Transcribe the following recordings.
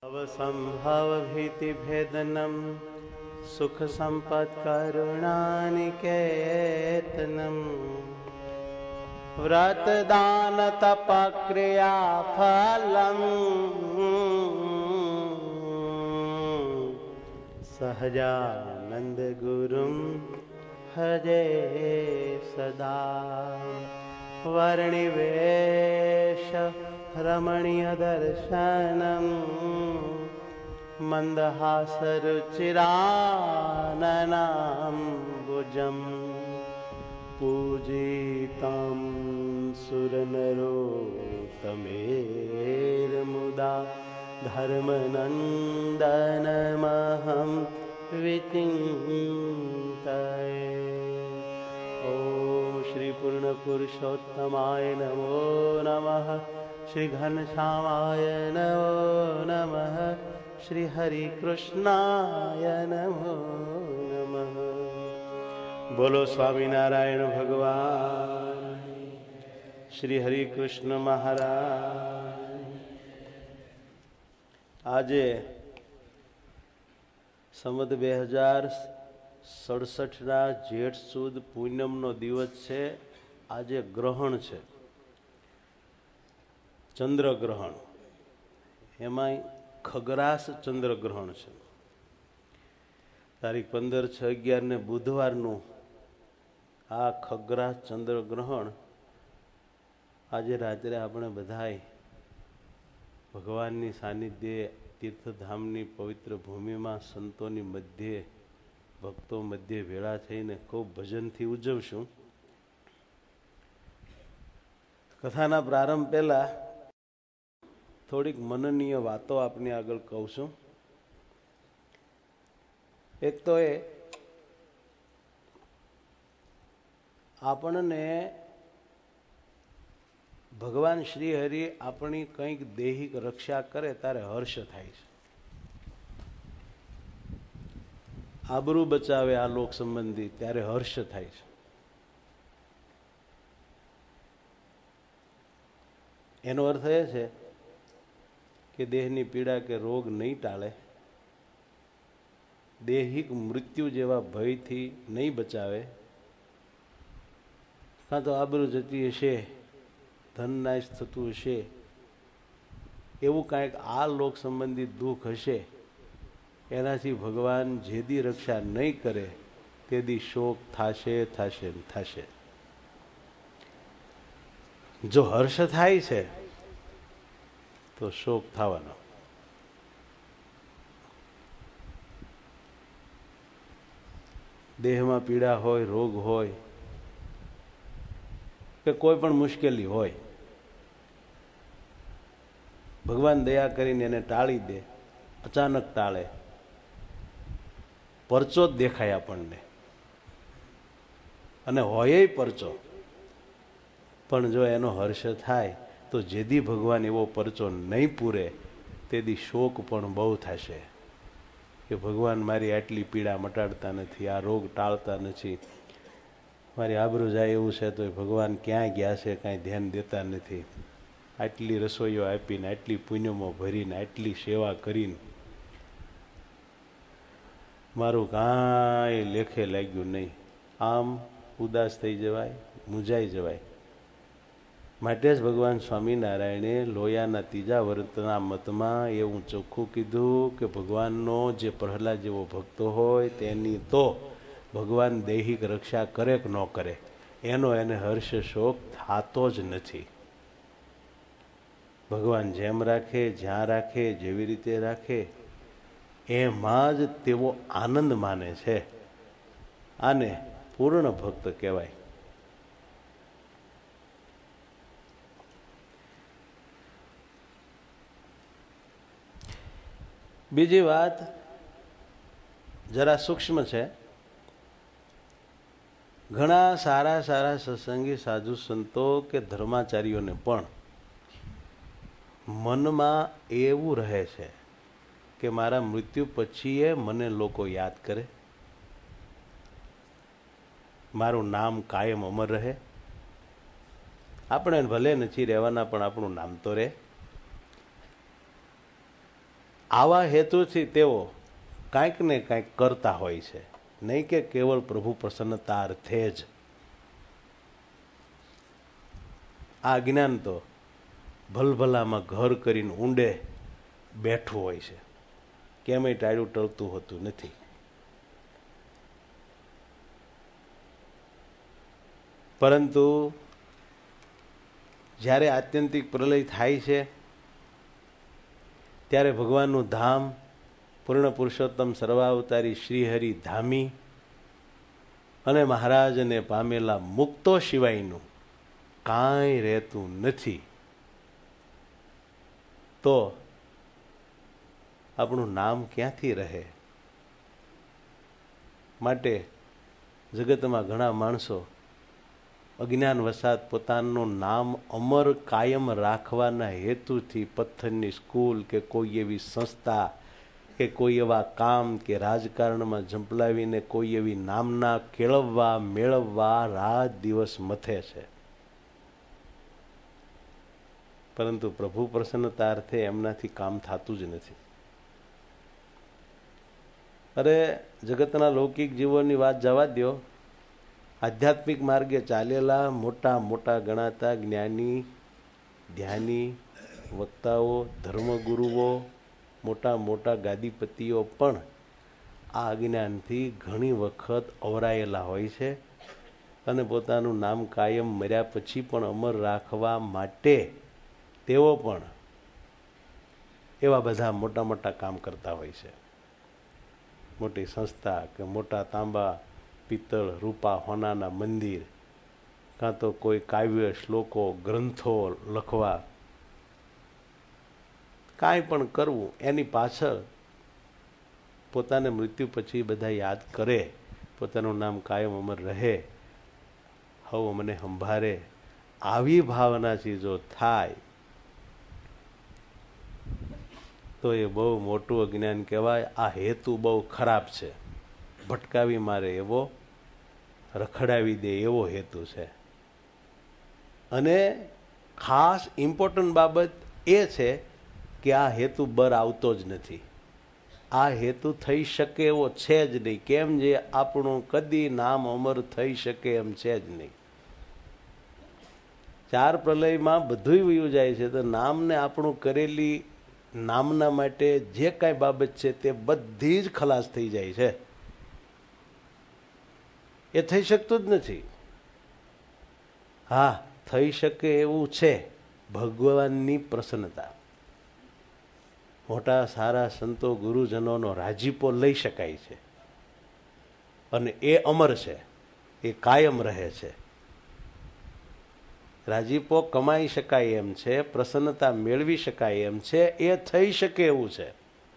अवसंभव भीति भेदनम सुख संपत् करुणानिकेतनम व्रत दान तप क्रिया फलम सहजानंद गुरुम भजे सदा वर्णिवेश रमणीय दर्शनम मंदहासरुचिराननाम्बुजम् पूजितं सुरनरोत्तमेर्मुदा धर्मनन्दनमहं विचिन्तये। ॐ श्री पूर्ण पुरुषोत्तमाय नमो नमः। श्री घनश्यामाय नमो नमः। श्री हरि कृष्णाय नमो नमः। बोलो स्वामीनारायण भगवान। श्री हरि कृष्ण महाराज। આજે સંવત 2067 જેઠ સુદ પૂનમનો દિવસ છે। આજે ગ્રહણ છે, ચંદ્રગ્રહણ, એમાંય ખગરાસ ચંદ્રગ્રહણ છે। તારીખ 15/6/11 ને બુધવારનું આ ખગરાસ ચંદ્રગ્રહણ આજે રાત્રે આપણે બધાય ભગવાનની સાનિધ્યે તીર્થધામની પવિત્ર ભૂમિમાં સંતોની મધ્યે ભક્તો મધ્યે ભેળા થઈને ખૂબ ભજનથી ઉજવશું। કથાના પ્રારંભ પહેલા થોડીક મનનીય વાતો આપની આગળ કહું છું। એક તો એ આપણને ભગવાન શ્રી હરિ આપણી કંઈક દૈહિક રક્ષા કરે ત્યારે હર્ષ થાય છે, આબરૂ બચાવે આ લોક સંબંધી ત્યારે હર્ષ થાય છે। એનો અર્થ એ છે કે દેહની પીડા કે રોગ નહીં ટાળે, દૈહિક મૃત્યુ જેવા ભયથી નહીં બચાવે, કાં તો આબરૂ જતી હશે, ધન નાશ થતું હશે, એવું કાંઈક આ લોક સંબંધી દુઃખ હશે, એનાથી ભગવાન જેદી રક્ષા નહીં કરે તેદી શોક થાશે થાશે થાશે। જો હર્ષ થાય છે તો શોક થવાનો। દેહમાં પીડા હોય, રોગ હોય કે કોઈ પણ મુશ્કેલી હોય, ભગવાન દયા કરીને એને ટાળી દે, અચાનક ટાળે, પરચો જ દેખાય આપણને, અને હોય પરચો, પણ જો એનો હર્ષ થાય તો જેદી ભગવાન એવો પરચો નહીં પૂરે તેદી શોક પણ બહુ થશે કે ભગવાન મારી આટલી પીડા મટાડતા નથી, આ રોગ ટાળતા નથી, મારી આબરૂ જાય એવું છે તો ભગવાન ક્યાં ગયા છે કાંઈ ધ્યાન દેતા નથી, આટલી રસોઈઓ આપીને, આટલી પુણ્યમો ભરીને, આટલી સેવા કરીને મારું કાંઈ લેખે લાગ્યું નહીં, આમ ઉદાસ થઈ જવાય, મૂંઝાઈ જવાય। માટે જ ભગવાન સ્વામિનારાયણે લોયાના ત્રીજા વર્તના મતમાં એવું ચોખ્ખું કીધું કે ભગવાનનો જે પ્રહલાદ જેવો ભક્તો હોય તેની તો ભગવાન દૈહિક રક્ષા કરે કે ન કરે એનો એને હર્ષ શોક થતો જ નથી। ભગવાન જેમ રાખે, જ્યાં રાખે, જેવી રીતે રાખે એમાં જ તેઓ આનંદ માને છે। આને પૂર્ણ ભક્ત કહેવાય। બીજી વાત જરા સૂક્ષ્મ છે। ઘણા સારા સારા સત્સંગી સાધુ સંતો કે ધર્માચાર્યોને પણ મનમાં એવું રહે છે કે મારા મૃત્યુ પછી મને લોકો યાદ કરે, મારું નામ કાયમ અમર રહે, આપણે ભલે નથી રહેવાના પણ આપણું નામ તો રહે। આવા હેતુથી તેઓ કાંઈક ને કાંઈક કરતા હોય છે, નહીં કે કેવળ પ્રભુ પ્રસન્નતા અર્થે જ. આ જ્ઞાન તો ભલભલામાં ઘર કરીને ઊંડે બેઠું હોય છે, કેમેય ટાળ્યું ટળતું હોતું નથી. પરંતુ જ્યારે આત્યંતિક પ્રલય થાય છે ત્યારે ભગવાનનું ધામ, પૂર્ણ પુરુષોત્તમ સર્વાવતારી શ્રીહરિ ધામી અને મહારાજને પામેલા મુક્તો સિવાયનું કાંઈ રહેતું નથી. તો આપણું નામ ક્યાંથી રહે? માટે જગતમાં ઘણા માણસો અજ્ઞાન વસાત પોતાનું નામ અમર કાયમ રાખવાના હેતુથી પથ્થરની સ્કૂલ કે કોઈ એવી સંસ્થા કે કોઈ એવા કામ કે રાજકારણમાં ઝંપલાવીને કોઈ એવી નામના કેળવવા મેળવવા રાત દિવસ મથે છે. પરંતુ પ્રભુ પ્રસન્નતા અર્થે એમનાથી કામ થતું જ નથી. અરે જગતના લૌકિક જીવોની વાત જવા દો, આધ્યાત્મિક માર્ગે ચાલેલા મોટા મોટા ગણાતા જ્ઞાની, ધ્યાની, વક્તાઓ, ધર્મગુરુઓ, મોટા મોટા ગાદીપતિઓ પણ આ અજ્ઞાનથી ઘણી વખત અવરાયેલા હોય છે અને પોતાનું નામ કાયમ મર્યા પછી પણ અમર રાખવા માટે તેઓ પણ એવા બધા મોટા મોટા કામ કરતા હોય છે. મોટી સંસ્થા કે મોટા તાંબા પિત્તળ રૂપા હોનાના મંદિર, કાં તો કોઈ કાવ્ય શ્લોકો ગ્રંથો લખવા, કાંઈ પણ કરવું, એની પાછળ પોતાને મૃત્યુ પછી બધા યાદ કરે, પોતાનું નામ કાયમ અમર રહે, હવ મને સંભારે, આવી ભાવનાથી જો થાય તો એ બહુ મોટું અજ્ઞાન કહેવાય. આ હેતુ બહુ ખરાબ છે, ભટકાવી મારે એવો, રખડાવી દે એવો હેતુ છે. અને ખાસ ઇમ્પોર્ટન્ટ બાબત એ છે કે આ હેતુ બર આવતો જ નથી. આ હેતુ થઈ શકે એવો છે જ નહીં. કેમ? જે આપણું કદી નામ અમર થઈ શકે એમ છે જ નહીં. ચાર પ્રલયમાં બધુંય વયું જાય છે, તો નામને આપણું કરેલી નામના માટે જે કાંઈ બાબત છે તે બધી જ ખલાસ થઈ જાય છે. એ થઈ શકતું જ નથી. હા, થઈ શકે એવું છે ભગવાનની પ્રસન્નતા. મોટા સારા સંતો ગુરુજનોનો રાજીપો લઈ શકાય છે અને એ અમર છે, એ કાયમ રહે છે. રાજીપો કમાઈ શકાય એમ છે, પ્રસન્નતા મેળવી શકાય એમ છે, એ થઈ શકે એવું છે.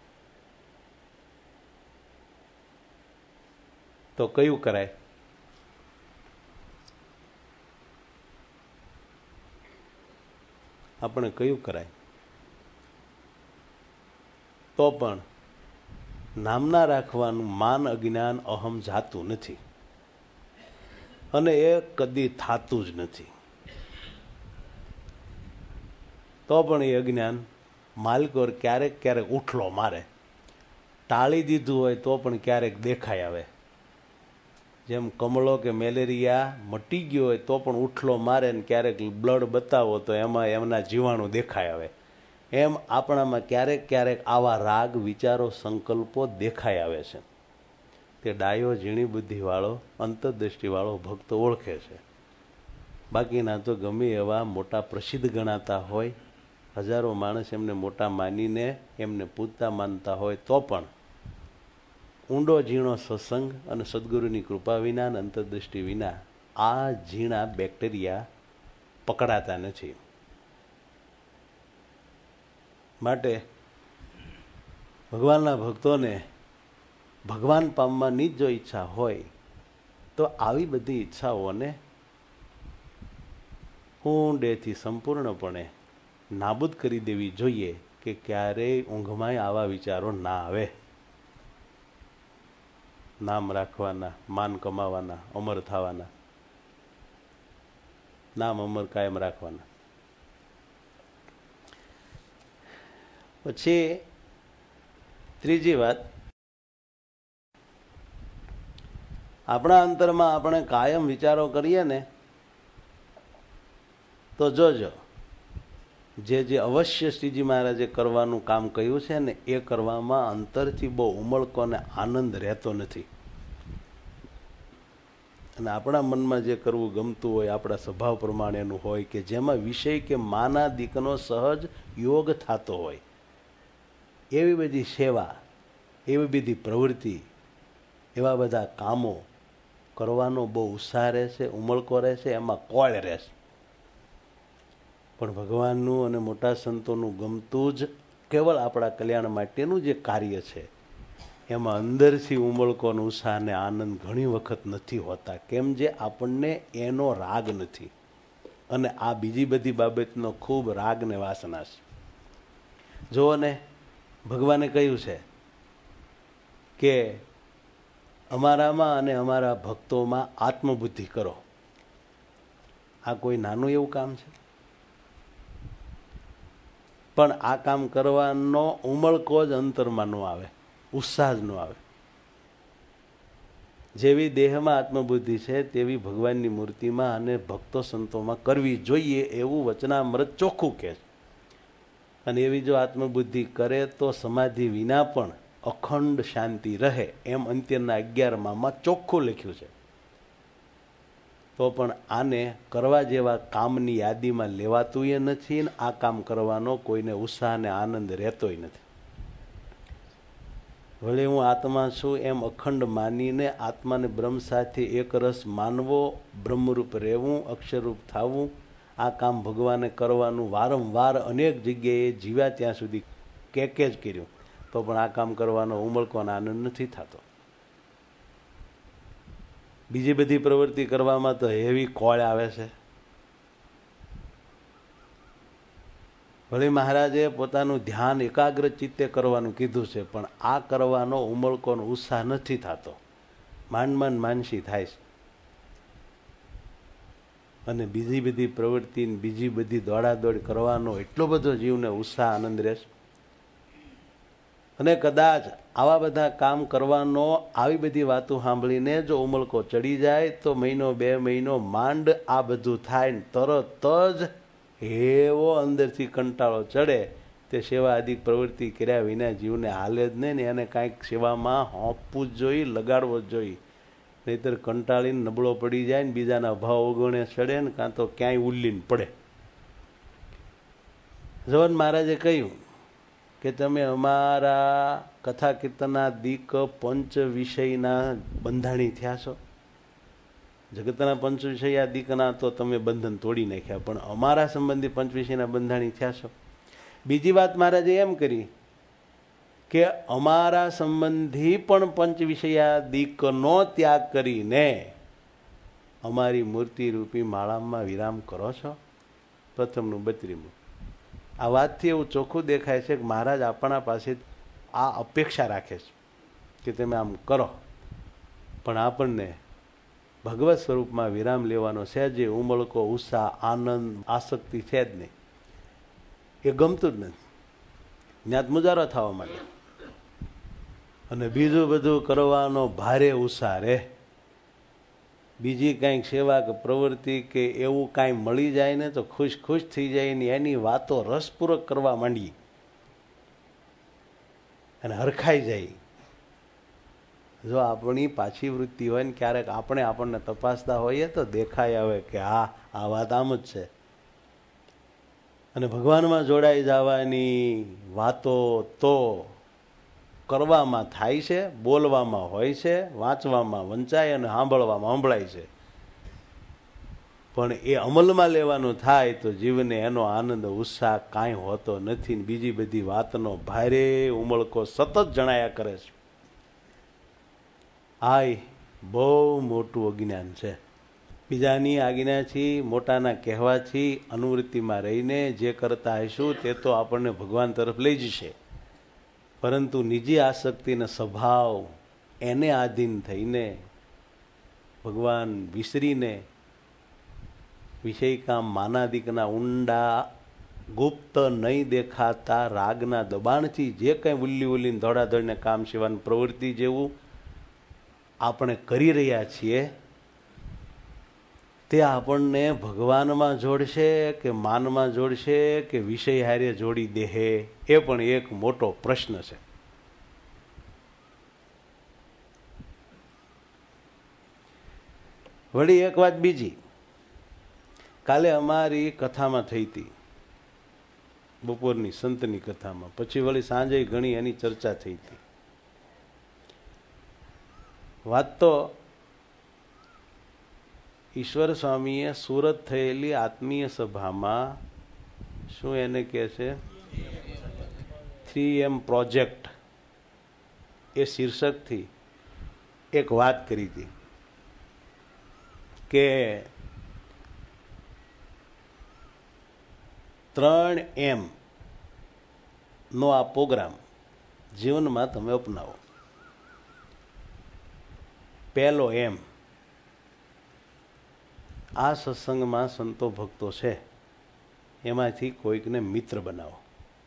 તો કયું કરાય? આપણે કયું કરાય? તો પણ નામના રાખવાનું માન, અજ્ઞાન, અહમ જાતું નથી અને એ કદી થાતું જ નથી. તો પણ એ અજ્ઞાન માલકોર ક્યારેક ક્યારેક ઉઠલો મારે. ટાળી દીધું હોય તો પણ ક્યારેક દેખાય આવે. જેમ કમળો કે મેલેરિયા મટી ગયો હોય તો પણ ઉઠલો મારે ને ક્યારેક બ્લડ બતાવો તો એમાં એમના જીવાણુ દેખાય આવે. એમ આપણામાં ક્યારેક ક્યારેક આવા રાગ, વિચારો, સંકલ્પો દેખાય આવે છે. તે ડાયો, ઝીણી બુદ્ધિવાળો, અંતરદ્રષ્ટિવાળો ભક્ત ઓળખે છે. બાકીના તો ગમે એવા મોટા પ્રસિદ્ધ ગણાતા હોય, હજારો માણસ એમને મોટા માનીને એમને પૂજતા માનતા હોય, તો પણ ઊંડો ઝીણો સત્સંગ અને સદગુરુની કૃપા વિના અને અંતરદૃષ્ટિ વિના આ ઝીણા બેક્ટેરિયા પકડાતા નથી. માટે ભગવાનના ભક્તોને ભગવાન પામવાની જો ઈચ્છા હોય તો આવી બધી ઈચ્છાઓને ઊંડેથી સંપૂર્ણપણે નાબૂદ કરી દેવી જોઈએ કે ક્યારેય ઊંઘમાંય આવા વિચારો ના આવે. નામ રાખવાના, માન કમાવાના, અમર થવાના, નામ અમર કાયમ રાખવાના. પછી ત્રીજી વાત, આપણા અંતરમાં આપણે કાયમ વિચારો કરીએ ને તો જોજો, જે અવશ્ય શ્રીજી મહારાજે કરવાનું કામ કહ્યું છે ને એ કરવામાં અંતરથી બહુ ઉમળકો અને આનંદ રહેતો નથી. અને આપણા મનમાં જે કરવું ગમતું હોય, આપણા સ્વભાવ પ્રમાણેનું હોય, કે જેમાં વિષય કે માના દીકનો સહજ યોગ થતો હોય, એવી બધી સેવા, એવી બધી પ્રવૃત્તિ, એવા બધા કામો કરવાનો બહુ ઉત્સાહ રહેશે, ઉમળકો રહેશે, એમાં કોળ રહેશે. પણ ભગવાનનું અને મોટા સંતોનું ગમતું જ કેવળ આપણા કલ્યાણ માટેનું જે કાર્ય છે, એમાં અંદરથી ઉમળકો અને ઉત્સાહ અને આનંદ ઘણી વખત નથી હોતા. કેમ? જે આપણને એનો રાગ નથી. અને આ બીજી બધી બાબતનો ખૂબ રાગ ને વાસના છે. જુઓ ને, ભગવાને કહ્યું છે કે અમારામાં અને અમારા ભક્તોમાં આત્મબુદ્ધિ કરો. આ કોઈ નાનું એવું કામ છે? પણ આ કામ કરવાનો ઉમળકો જ અંતરમાં ન આવે, ઉત્સાહ જ ન આવે. જેવી દેહમાં આત્મબુદ્ધિ છે તેવી ભગવાનની મૂર્તિમાં અને ભક્તો સંતોમાં કરવી જોઈએ, એવું વચનામૃત ચોખ્ખું કહે છે. અને એવી જો આત્મબુદ્ધિ કરે તો સમાધિ વિના પણ અખંડ શાંતિ રહે, એમ અંત્યના 11માં ચોખ્ખું લખ્યું છે. તો પણ આને કરવા જેવા કામની યાદીમાં લેવાતુંય નથી, ને આ કામ કરવાનો કોઈને ઉત્સાહ અને આનંદ રહેતોય નથી. ભલે હું આત્મા છું એમ અખંડ માનીને આત્માને બ્રહ્મ સાથે એક રસ માનવો, બ્રહ્મરૂપ રહેવું, અક્ષરરૂપ થવું, આ કામ ભગવાને કરવાનું વારંવાર અનેક જગ્યાએ જીવ્યા ત્યાં સુધી કે જ કર્યું, તો પણ આ કામ કરવાનો ઉમળકો અને આનંદ નથી થતો. બીજી બધી પ્રવૃત્તિ કરવામાં તો એવી કોળ આવે છે. ભલે મહારાજે પોતાનું ધ્યાન એકાગ્ર ચિત્તે કરવાનું કીધું છે, પણ આ કરવાનો ઉમળકોનો ઉત્સાહ નથી થતો, માંડ માનસી થાય છે. અને બીજી બધી પ્રવૃત્તિ, બીજી બધી દોડાદોડ કરવાનો એટલો બધો જીવને ઉત્સાહ આનંદ રહેશે. અને કદાચ આવા બધા કામ કરવાનો, આવી બધી વાતો સાંભળીને જો ઉમળકો ચડી જાય તો મહિનો 2 મહિનો માંડ આ બધું થાય ને તરત જ એવો અંદરથી કંટાળો ચડે તે સેવા આદિ પ્રવૃત્તિ કર્યા વિના જીવને હાલે જ નહીં ને. એને કાંઈક સેવામાં હોંપવું જ જોઈએ, લગાડવો જ જોઈએ. નહીતર કંટાળીને નબળો પડી જાય ને બીજાના અભાવ ઓગણે ચડે ને કાં તો ક્યાંય ઉલ્લીને પડે. જવન મહારાજે કહ્યું કે તમે અમારા કથા કીર્તના દીક પંચ વિષયના બંધાણી થયા છો. જગતના પંચ વિષય દીકના તો તમે બંધન તોડી નાખ્યા, પણ અમારા સંબંધી પંચ વિષયના બંધાણી થયા છો. બીજી વાત મહારાજે એમ કરી કે અમારા સંબંધી પણ પંચ વિષયાદિકનો ત્યાગ કરીને અમારી મૂર્તિ રૂપી માળામાં વિરામ કરો છો. પ્રથમનું 32મું. આ વાતથી એવું ચોખ્ખું દેખાય છે કે મહારાજ આપણા પાસે આ અપેક્ષા રાખે છે કે તમે આમ કરો, પણ આપણને ભગવત સ્વરૂપમાં વિરામ લેવાનો સહેજે ઉમળકો, ઉત્સાહ, આનંદ, આસક્તિ છે જ નહીં. એ ગમતું જ નથી. જ્ઞાત મુજારો થવા માટે અને બીજું બધું કરવાનો ભારે ઉત્સાહ રહે. બીજી કાંઈક સેવા કે પ્રવૃત્તિ કે એવું કાંઈ મળી જાય ને તો ખુશ થઈ જાય ને એની વાતો રસપૂર્વક કરવા માંડીએ અને હરખાઈ જાય. જો આપણી પાછી વૃત્તિ હોય ને ક્યારેક આપણને તપાસતા હોઈએ તો દેખાય આવે કે હા, આ વાત આમ જ છે. અને ભગવાનમાં જોડાઈ જવાની વાતો તો કરવામાં થાય છે, બોલવામાં હોય છે, વાંચવામાં વંચાય અને સાંભળવામાં સંભળાય છે, પણ એ અમલમાં લેવાનું થાય તો જીવને એનો આનંદ ઉત્સાહ કાંઈ હોતો નથી. બીજી બધી વાતનો ભારે ઉમળકો સતત જણાયા કરે છે. આ બહુ મોટું અજ્ઞાન છે. બીજાની આજ્ઞાથી, મોટાના કહેવાથી અનુવૃત્તિમાં રહીને જે કરતા હશું તે તો આપણને ભગવાન તરફ લઈ જશે, પરંતુ નિજી આસક્તિનો સ્વભાવ એને આધીન થઈને ભગવાન વિસરીને વિષય કામ માનાદિકના ઊંડા ગુપ્ત નહીં દેખાતા રાગના દબાણથી જે કંઈ ઉલ્લી ઉલ્લીને ધોળાધોળને કામ સિવાયની પ્રવૃત્તિ જેવું આપણે કરી રહ્યા છીએ તે આપણને ભગવાનમાં જોડશે કે માનમાં જોડશે કે વિષય હારે જોડી દેહે, એ પણ એક મોટો પ્રશ્ન છે. વળી એક વાત બીજી, કાલે અમારી કથામાં થઈ હતી, બપોરની સંતની કથામાં, પછી વળી સાંજે ઘણી એની ચર્ચા થઈ હતી. વાત તો ઈશ્વર સ્વામીએ સુરત થયેલી આત્મીય સભામાં, શું એને કહે છે, 3M પ્રોજેક્ટ, એ શીર્ષકથી એક વાત કરી હતી કે 3M નો આ પ્રોગ્રામ જીવનમાં તમે અપનાવો. પહેલો એમ, આ સત્સંગમાં સંતો ભક્તો છે એમાંથી કોઈકને મિત્ર બનાવો.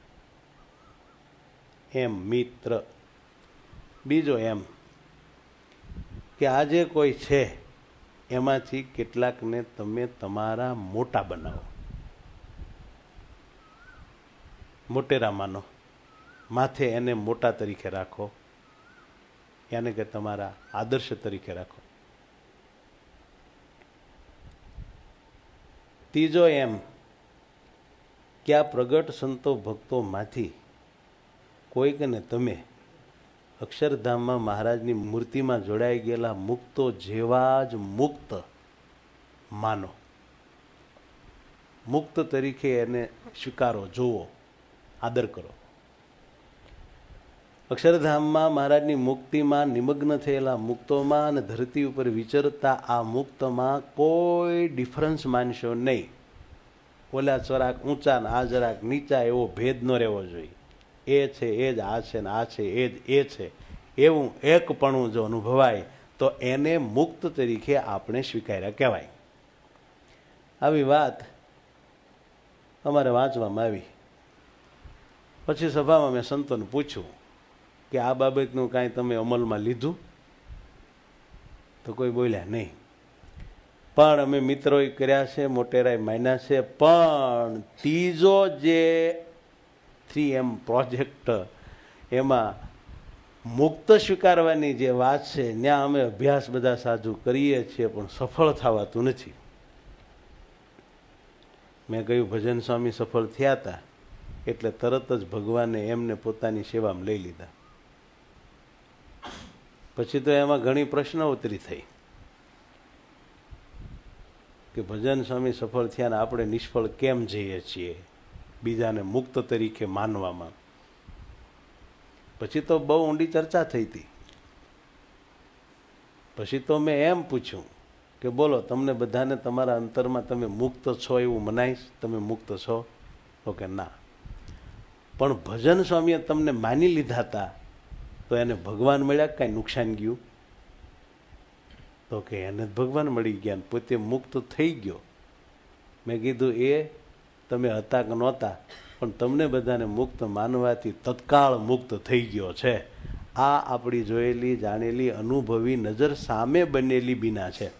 એમ મિત્ર. બીજો એમ કે આજે કોઈ છે એમાંથી કેટલાકને તમે તમારા મોટા બનાવો, મોટેરા માનો, માથે એને મોટા તરીકે રાખો, યાને કે તમારા આદર્શ તરીકે રાખો. ત્રીજો એમ કે આ પ્રગટ સંતો ભક્તોમાંથી કોઈકને તમે અક્ષરધામમાં મહારાજની મૂર્તિમાં જોડાઈ ગયેલા મુક્તો જેવા જ મુક્ત માનો, મુક્ત તરીકે એને સ્વીકારો, જોવો, આદર કરો. અક્ષરધામમાં મહારાજની મુક્તિમાં નિમગ્ન થયેલા મુક્તોમાં અને ધરતી ઉપર વિચરતા આ મુક્તમાં કોઈ ડિફરન્સ માનશો નહીં. ઓલા જરાક ઊંચા ને આ જરાક નીચા એવો ભેદ ન રહેવો જોઈએ. એ છે એ જ આ છે ને આ છે એ જ એ છે, એવું એકપણું જો અનુભવાય તો એને મુક્ત તરીકે આપણે સ્વીકાર્યા કહેવાય. આવી વાત અમારે વાંચવામાં આવી. પછી સભામાં મેં સંતોને પૂછ્યું કે આ બાબતનું કાંઈ તમે અમલમાં લીધું? તો કોઈ બોલ્યા નહીં. પણ અમે મિત્રોએ કર્યા છે, મોટેરાએ માન્યા છે, પણ ત્રીજો જે 3M પ્રોજેક્ટ એમાં મુક્ત સ્વીકારવાની જે વાત છે, ત્યાં અમે અભ્યાસ બધા સાજુ કરીએ છીએ પણ સફળ થવાતું નથી. મેં કહ્યું ભજન સ્વામી સફળ થયા હતા એટલે તરત જ ભગવાને એમને પોતાની સેવામાં લઈ લીધા. પછી તો એમાં ઘણી પ્રશ્નોત્તરી થઈ કે ભજન સ્વામી સફળ થયા ને આપણે નિષ્ફળ કેમ જઈએ છીએ બીજાને મુક્ત તરીકે માનવામાં. પછી તો બહુ ઊંડી ચર્ચા થઈ હતી. પછી તો મેં એમ પૂછ્યું કે બોલો, તમને બધાને તમારા અંતરમાં તમે મુક્ત છો એવું મનાઈશ? તમે મુક્ત છો? તો કે ના. પણ ભજન સ્વામીએ તમને માની લીધા હતા તો એને ભગવાન મળ્યા, કાંઈ નુકસાન ગયું? તો કે એને જ ભગવાન મળી ગયા, પોતે મુક્ત થઈ ગયો. મેં કીધું એ તમે હતા કે નહોતા, પણ તમને બધાને મુક્ત માનવાથી તત્કાળ મુક્ત થઈ ગયો છે. આ આપણી જોયેલી જાણેલી અનુભવી નજર સામે બનેલી બીના છે.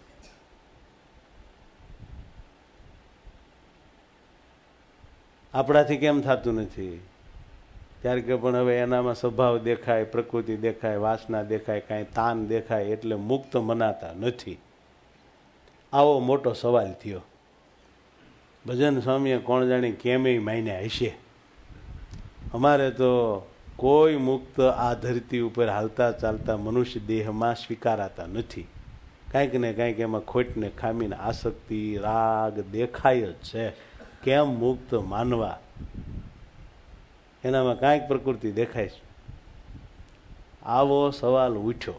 આપણાથી કેમ થતું નથી? ત્યારે કે પણ હવે એનામાં સ્વભાવ દેખાય, પ્રકૃતિ દેખાય, વાસના દેખાય, કાંઈ તાન દેખાય એટલે મુક્ત મનાતા નથી. આવો મોટો સવાલ થયો. ભજન સ્વામીએ કોણ જાણે કેમેય માન્યા હશે. અમારે તો કોઈ મુક્ત આ ધરતી ઉપર હાલતા ચાલતા મનુષ્ય દેહમાં સ્વીકારાતા નથી. કાંઈક ને કાંઈક એમાં ખોટ ને ખામીને આસક્તિ, રાગ દેખાય જ છે. કેમ મુક્ત માનવા? એનામાં કાંઈક પ્રકૃતિ દેખાય છે. આવો સવાલ ઉઠ્યો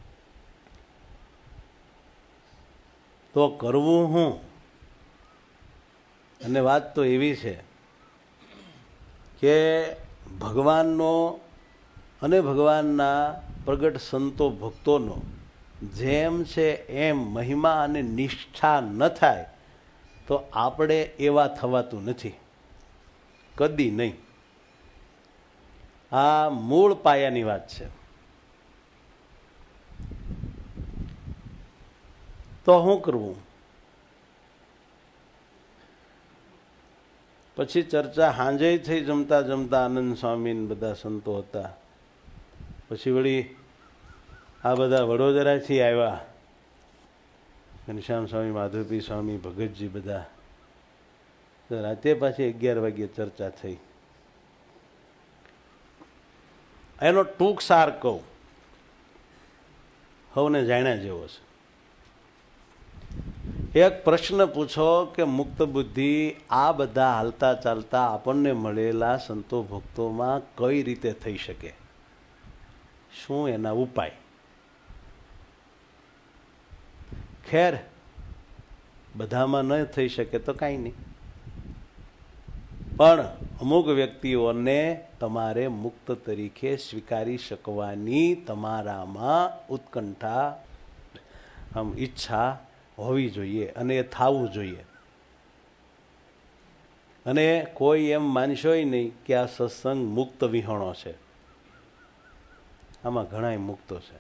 તો કરવું હું? અને વાત તો એવી છે કે ભગવાનનો અને ભગવાનના પ્રગટ સંતો ભક્તોનો જેમ છે એમ મહિમા અને નિષ્ઠા ન થાય તો આપણે એવા થવાતું નથી. કદી નહીં. આ મૂળ પાયાની વાત છે. તો શું કરવું? પછી ચર્ચા સાંજે થઈ, જમતા જમતા આનંદ સ્વામી બધા સંતો હતા. પછી વળી આ બધા વડોદરાથી આવ્યા, ઘનશ્યામ સ્વામી, માધવપી સ્વામી, ભગતજી બધા. રાતે પાછી 11 વાગ્યે ચર્ચા થઈ. એનો ટૂંક સાર કહું, હવને જાણ્યા જેવો છે. એક પ્રશ્ન પૂછો કે મુક્ત બુદ્ધિ આ બધા હાલતા ચાલતા આપણને મળેલા સંતો ભક્તોમાં કઈ રીતે થઈ શકે? શું એના ઉપાય? ખેર બધામાં ન થઈ શકે તો કાંઈ નહીં, પણ અમુક વ્યક્તિઓને તમારે મુક્ત તરીકે સ્વીકારી શકવાની તમારામાં ઉત્કંઠા, ઈચ્છા હોવી જોઈએ અને એ થવું જોઈએ. અને કોઈ એમ માનશોય નહીં કે આ સત્સંગ મુક્ત વિહોણો છે. આમાં ઘણાય મુક્તો છે.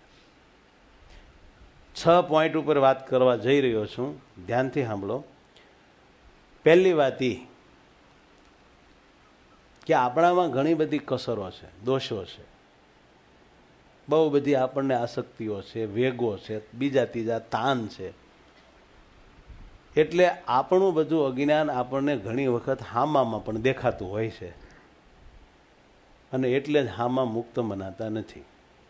6 પોઈન્ટ ઉપર વાત કરવા જઈ રહ્યો છું, ધ્યાનથી સાંભળો. પહેલી વાત એ કે આપણામાં ઘણી બધી કસરો છે, દોષો છે, બહુ બધી આપણને આસક્તિઓ છે, વેગો છે, બીજા ત્રીજા તાન છે. એટલે આપણું બધું અજ્ઞાન આપણને ઘણી વખત હામામાં પણ દેખાતું હોય છે, અને એટલે જ હામાં મુક્ત મનાતા નથી.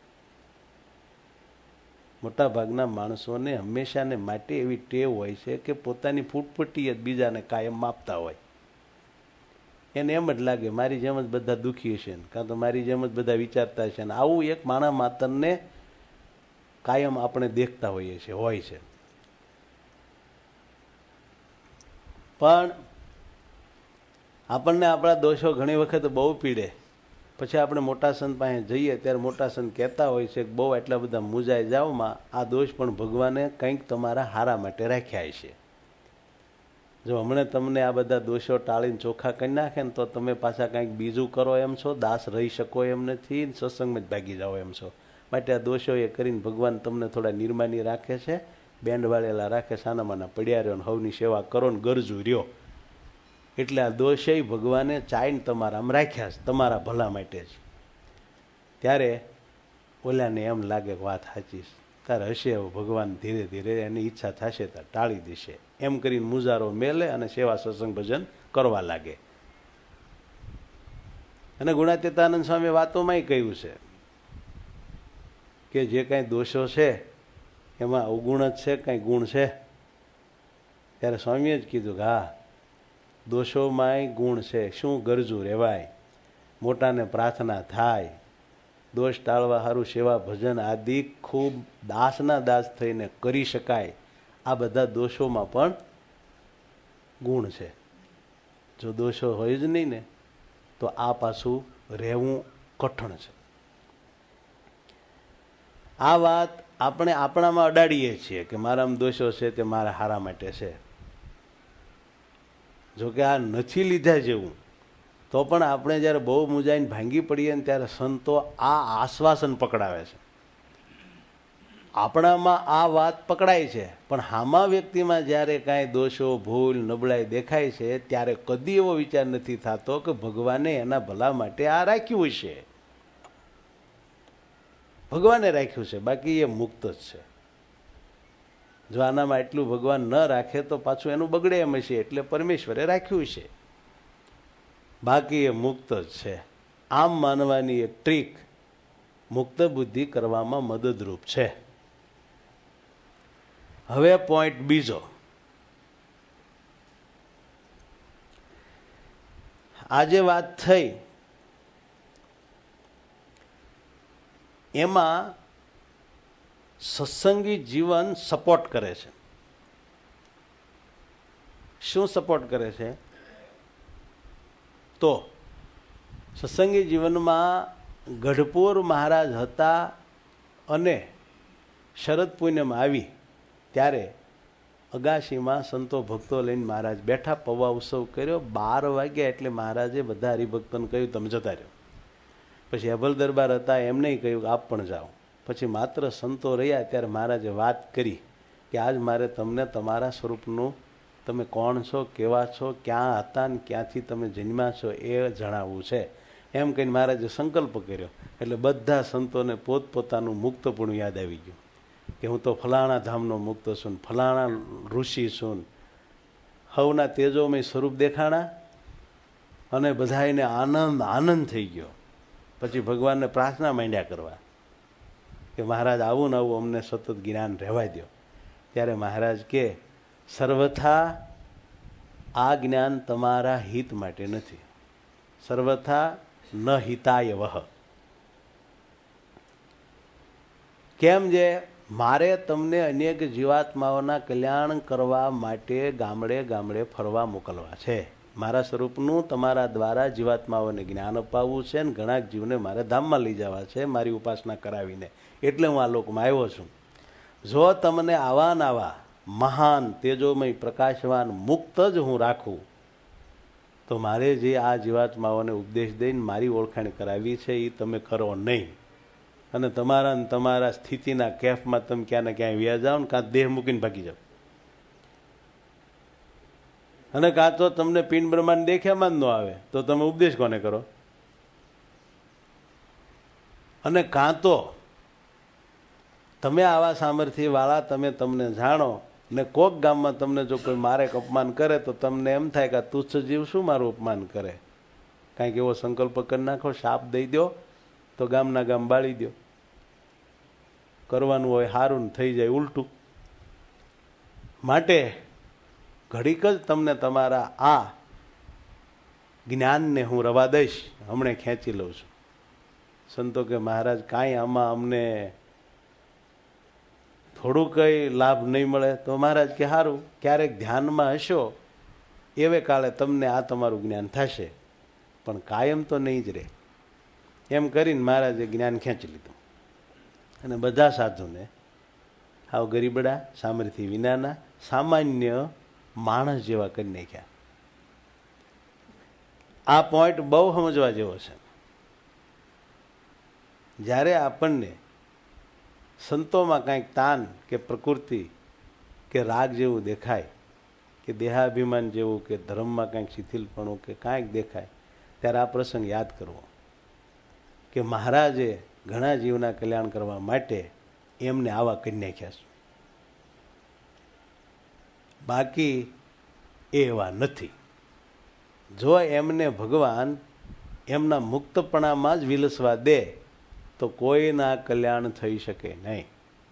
મોટા ભાગના માણસોને હંમેશાને માટે એવી ટેવ હોય છે કે પોતાની ફૂટપટ્ટી જ બીજાને કાયમ માપતા હોય. એને એમ જ લાગે મારી જેમ જ બધા દુઃખી હશે, કાં તો મારી જેમ જ બધા વિચારતા હશે. આવું એક માણા માતરને કાયમ આપણે દેખતા હોઈએ છીએ, હોય છે. પણ આપણને આપણા દોષો ઘણી વખત બહુ પીડે. પછી આપણે મોટા સંત પાસે જઈએ ત્યારે મોટા સંત કહેતા હોય છે કે બહુ એટલા બધા મૂંઝાઈ જાવમાં, આ દોષ પણ ભગવાને કંઈક તમારા હારા માટે રાખ્યા છે. જો હમણાં તમને આ બધા દોષો ટાળીને ચોખ્ખા કરી નાખે ને તો તમે પાછા કંઈક બીજું કરો એમ છો, દાસ રહી શકો એમ નથી, સત્સંગમાં જ ભાગી જાઓ એમ છો. માટે આ દોષો એ કરીને ભગવાન તમને થોડા નિર્માની રાખે છે, બેન્ડ વાળેલા રાખે, સાનામાના પડ્યા રહ્યો ને હવની સેવા કરો ને ગરજુ રહ્યો. એટલે આ દોષે ભગવાને ચાઈને તમારામાં રાખ્યા છે, તમારા ભલા માટે જ. ત્યારે ઓલાને એમ લાગે કે વાત સાચી છે, તારે હશે એવું, ભગવાન ધીરે ધીરે એની ઈચ્છા થશે ત્યારે ટાળી દેશે, એમ કરીને મુજારો મેલે અને સેવા સત્સંગ ભજન કરવા લાગે. અને ગુણાતીતાનંદ સ્વામી વાતોમાંય કહ્યું છે કે જે કાંઈ દોષો છે એમાં અવગુણ જ છે, કાંઈ ગુણ છે? ત્યારે સ્વામીએ જ કીધું કે હા, દોષોમાંય ગુણ છે. શું ગરજુ રહેવાય, મોટાને પ્રાર્થના થાય, દોષ ટાળવા સારું સેવા ભજન આદિ ખૂબ દાસના દાસ થઈને કરી શકાય. આ બધા દોષોમાં પણ ગુણ છે. જો દોષો હોય જ નહીં ને તો આ પાછું રહેવું કઠણ છે. આ વાત આપણે આપણામાં અડાડીએ છીએ કે મારામાં દોષો છે તે મારા હારા માટે છે. જોકે આ નથી લીધા જેવું, તો પણ આપણે જ્યારે બહુ મૂંઝાઈને ભાંગી પડીએ ને ત્યારે સંતો આ આશ્વાસન પકડાવે છે. આપણામાં આ વાત પકડાય છે, પણ હામા વ્યક્તિમાં જ્યારે કાંઈ દોષો, ભૂલ, નબળાઈ દેખાય છે ત્યારે કદી એવો વિચાર નથી થતો કે ભગવાને એના ભલા માટે આ રાખ્યું છે. ભગવાને રાખ્યું છે, બાકી એ મુક્ત જ છે. જો આનામાં એટલું ભગવાન ન રાખે તો પાછું એનું બગડે એમ છે, એટલે પરમેશ્વરે રાખ્યું છે. બાકી એ મુક્ત જ છે. આમ માનવાની એક ટ્રીક મુક્ત બુદ્ધિ કરવામાં મદદરૂપ છે. હવે પોઈન્ટ બીજો, આજે વાત થઈ એમાં સત્સંગી જીવન સપોર્ટ કરે છે. શું સપોર્ટ કરે છે? તો સત્સંગી જીવનમાં ગઢપુર મહારાજ હતા અને શરદ પૂનમ આવી ત્યારે અગાશીમાં સંતો ભક્તો લઈને મહારાજ બેઠા, પૌવા ઉત્સવ કર્યો. 12 વાગ્યા એટલે મહારાજે બધા હરિભક્તોને કહ્યું તમે જતા રહ્યો. પછી અભલ દરબાર હતા એમને કહ્યું કે આપ પણ જાઓ. પછી માત્ર સંતો રહ્યા ત્યારે મહારાજે વાત કરી કે આજ મારે તમને તમારા સ્વરૂપનું, તમે કોણ છો, કેવા છો, ક્યાં હતા ને ક્યાંથી તમે જન્મ્યા છો એ જણાવવું છે. એમ કહીને મહારાજે સંકલ્પ કર્યો. એટલે બધા સંતોને પોતપોતાનું મુક્તપણું યાદ આવી ગયું કે હું તો ફલાણા ધામનો મુક્ત છું, ફલાણા ઋષિ છું. હવના તેજોમય સ્વરૂપ દેખાણા અને બધાને આનંદ થઈ ગયો. પછી ભગવાનને પ્રાર્થના માંડ્યા કરવા કે મહારાજ આવું ને આવું અમને સતત જ્ઞાન રહેવા દો. ત્યારે મહારાજ કે સર્વથા આ જ્ઞાન તમારા હિત માટે નથી, સર્વથા ન હિતાય વહ. કેમ જે મારે તમને અનેક જીવાત્માઓના કલ્યાણ કરવા માટે ગામડે ગામડે ફરવા મોકલવા છે. મારા સ્વરૂપનું તમારા દ્વારા જીવાત્માઓને જ્ઞાન અપાવવું છે ને ઘણા જીવને મારે ધામમાં લઈ જવા છે મારી ઉપાસના કરાવીને. એટલે હું આ લોકમાં આવ્યો છું. જો તમને આવા નાવા મહાન તેજોમય પ્રકાશવાન મુક્ત જ હું રાખું તો મારે જે આ જીવાત્માઓને ઉપદેશ દઈને મારી ઓળખાણ કરાવી છે એ તમે કરો નહીં. અને તમારા સ્થિતિના કેફમાં તમે ક્યાં ને ક્યાંય વ્યા જાઓ ને કાં દેહ મૂકીને ભાગી જાઓ, અને કાં તો તમને પિંડ બ્રહ્માંડ દેખ્યામાં જ ન આવે તો તમે ઉપદેશ કોને કરો? અને કાં તો તમે આવા સામર્થ્ય વાળા તમને જાણો ને કોક ગામમાં તમને જો કોઈ મારે અપમાન કરે તો તમને એમ થાય કે તુચ્છ જીવ શું મારું અપમાન કરે, કાંઈક એવો સંકલ્પ કરી નાખો, શાપ દઈ દો તો ગામના ગામ બાળી દો. કરવાનું હોય સારું થઈ જાય ઉલટું. માટે ઘડીક જ તમને તમારા આ જ્ઞાનને હું રવા દઈશ, હમણાં ખેંચી લઉં છું. સંતો કે મહારાજ કાંઈ આમાં અમને થોડું કંઈ લાભ નહીં મળે. તો મહારાજ કે સારું, ક્યારેક ધ્યાનમાં હશો એવે કાળે તમને આ તમારું જ્ઞાન થશે, પણ કાયમ તો નહીં જ રહે. એમ કરીને મહારાજે જ્ઞાન ખેંચી લીધું અને બધા સાધુને હાવ ગરીબડા સામર્થ્ય વિનાના સામાન્ય માણસ જેવા કરી નાખ્યા. આ પોઈન્ટ બહુ સમજવા જેવો છે. જ્યારે આપણને સંતોમાં કાંઈક તાન કે પ્રકૃતિ કે રાગ જેવું દેખાય કે દેહાભિમાન જેવું કે ધર્મમાં કાંઈક શિથિલપણું કે કાંઈક દેખાય ત્યારે આ પ્રસંગ યાદ કરવો કે મહારાજે ઘણા જીવના કલ્યાણ કરવા માટે એમને આવા કરી નાખ્યા છે. બાકી એ એવા નથી. જો એમને ભગવાન એમના મુક્તપણામાં જ વિલસવા દે તો કોઈના કલ્યાણ થઈ શકે નહીં.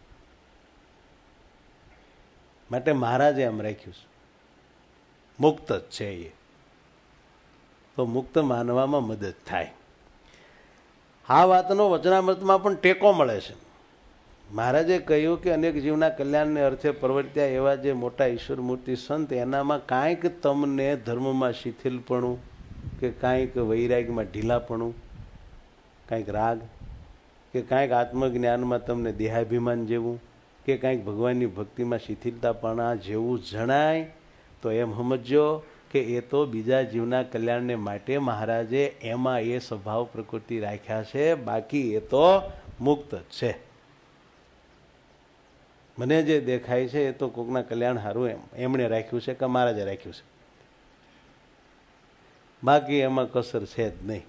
માટે મહારાજે એમ રાખ્યું છે મુક્ત જ છે એ, તો મુક્ત માનવામાં મદદ થાય. આ વાતનો વચનામૃતમાં પણ ટેકો મળે છે. મહારાજે કહ્યું કે અનેક જીવના કલ્યાણને અર્થે પ્રવર્ત્યા એવા જે મોટા ઈશ્વર મૂર્તિ સંત એનામાં કાંઈક તમને ધર્મમાં શિથિલપણું કે કાંઈક વૈરાગ્યમાં ઢીલાપણું, કાંઈક રાગ કે કાંઈક આત્મજ્ઞાનમાં તમને દેહાભિમાન જેવું કે કાંઈક ભગવાનની ભક્તિમાં શિથિલતાપણા જેવું જણાય તો એમ સમજો કે એ તો બીજા જીવના કલ્યાણને માટે મહારાજે એમાં એ સ્વભાવ પ્રકૃતિ રાખ્યા છે. બાકી એ તો મુક્ત જ છે. મને જે દેખાય છે એ તો કોકના કલ્યાણ સારું એમણે રાખ્યું છે કે મહારાજે રાખ્યું છે. બાકી એમાં કસર છે જ નહીં.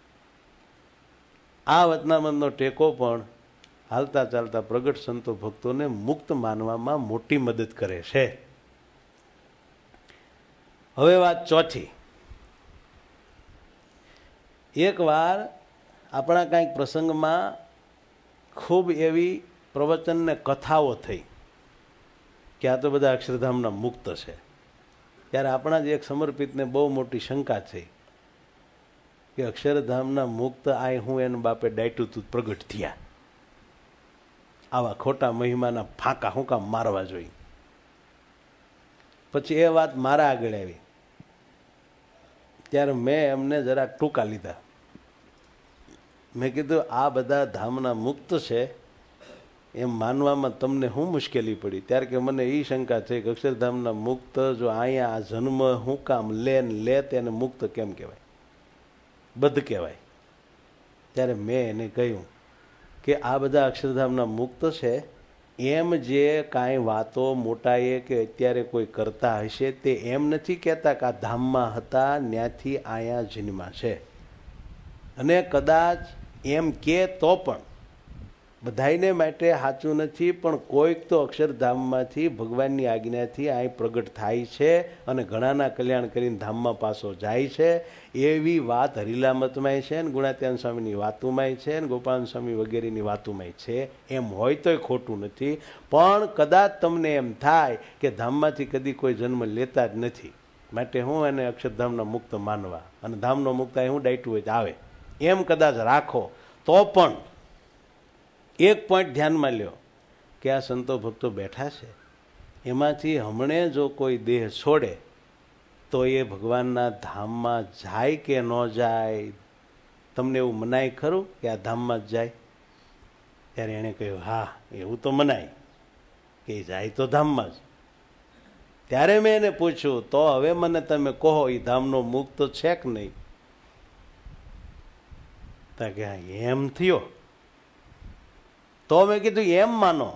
આ વચનામૃતનો ટેકો પણ હાલતા ચાલતા પ્રગટ સંતો ભક્તોને મુક્ત માનવામાં મોટી મદદ કરે છે. હવે વાત ચોથી. એક વાર આપણા કાંઈક પ્રસંગમાં ખૂબ એવી પ્રવચન ને કથાઓ થઈ કે આ તો બધા અક્ષરધામના મુક્ત છે. ત્યારે આપણા જ એક સમર્પિતને બહુ મોટી શંકા થઈ કે અક્ષરધામના મુક્ત આ હું એને બાપે ડાયટું તું પ્રગટ થયા, આવા ખોટા મહિમાના ફાંકા હું કામ મારવા જોઈએ. પછી એ વાત મારા આગળ આવી ત્યારે મેં એમને જરાક ટૂંકા લીધા. મેં કીધું આ બધા ધામના મુક્ત છે એમ માનવામાં તમને શું મુશ્કેલી પડી? ત્યારે કે મને એ શંકા થઈ કે અક્ષરધામના મુક્ત જો અહીંયા આ જન્મ શું કામ લે તેને મુક્ત કેમ કહેવાય, બદ્ધ કહેવાય? ત્યારે મેં એને કહ્યું કે આ બધા અક્ષરધામના મુક્ત છે, એમ જે કાંઈ વાતો મોટાએ કે અત્યારે કોઈ કરતા હશે તે એમ નથી કહેતા કે આ ધામમાં હતા ત્યાંથી અહીંયા જન્મા છે. અને કદાચ એમ કે તો પણ બધાઈને માટે સાચું નથી, પણ કોઈક તો અક્ષરધામમાંથી ભગવાનની આજ્ઞાથી અહીં પ્રગટ થાય છે અને ઘણાના કલ્યાણ કરીને ધામમાં પાછો જાય છે. એવી વાત હરિલામતમાંય છે ને ગુણાત્યાન સ્વામીની વાતુમાંય છે ને ગોપાલ સ્વામી વગેરેની વાતુમાંય છે. એમ હોય તોય ખોટું નથી, પણ કદાચ તમને એમ થાય કે ધામમાંથી કદી કોઈ જન્મ લેતા જ નથી, માટે હું એને અક્ષરધામના મુક્ત માનવા અને ધામનો મુક્ત હું ડાયટું હોય તો આવે એમ કદાચ રાખો તો પણ એક પોઈન્ટ ધ્યાનમાં લ્યો કે આ સંતો ભક્તો બેઠા છે એમાંથી હમણે જો કોઈ દેહ છોડે તો એ ભગવાનના ધામમાં જાય કે ન જાય? તમને એવું મનાય ખરું કે આ ધામમાં જ જાય? ત્યારે એણે કહ્યું હા એવું તો મનાય કે જાય તો ધામમાં જ. ત્યારે મેં એને પૂછ્યું તો હવે મને તમે કહો એ ધામનો મુક્ત છે કે નહીં? તા કે એમ થયો. તો મેં કીધું એમ માનો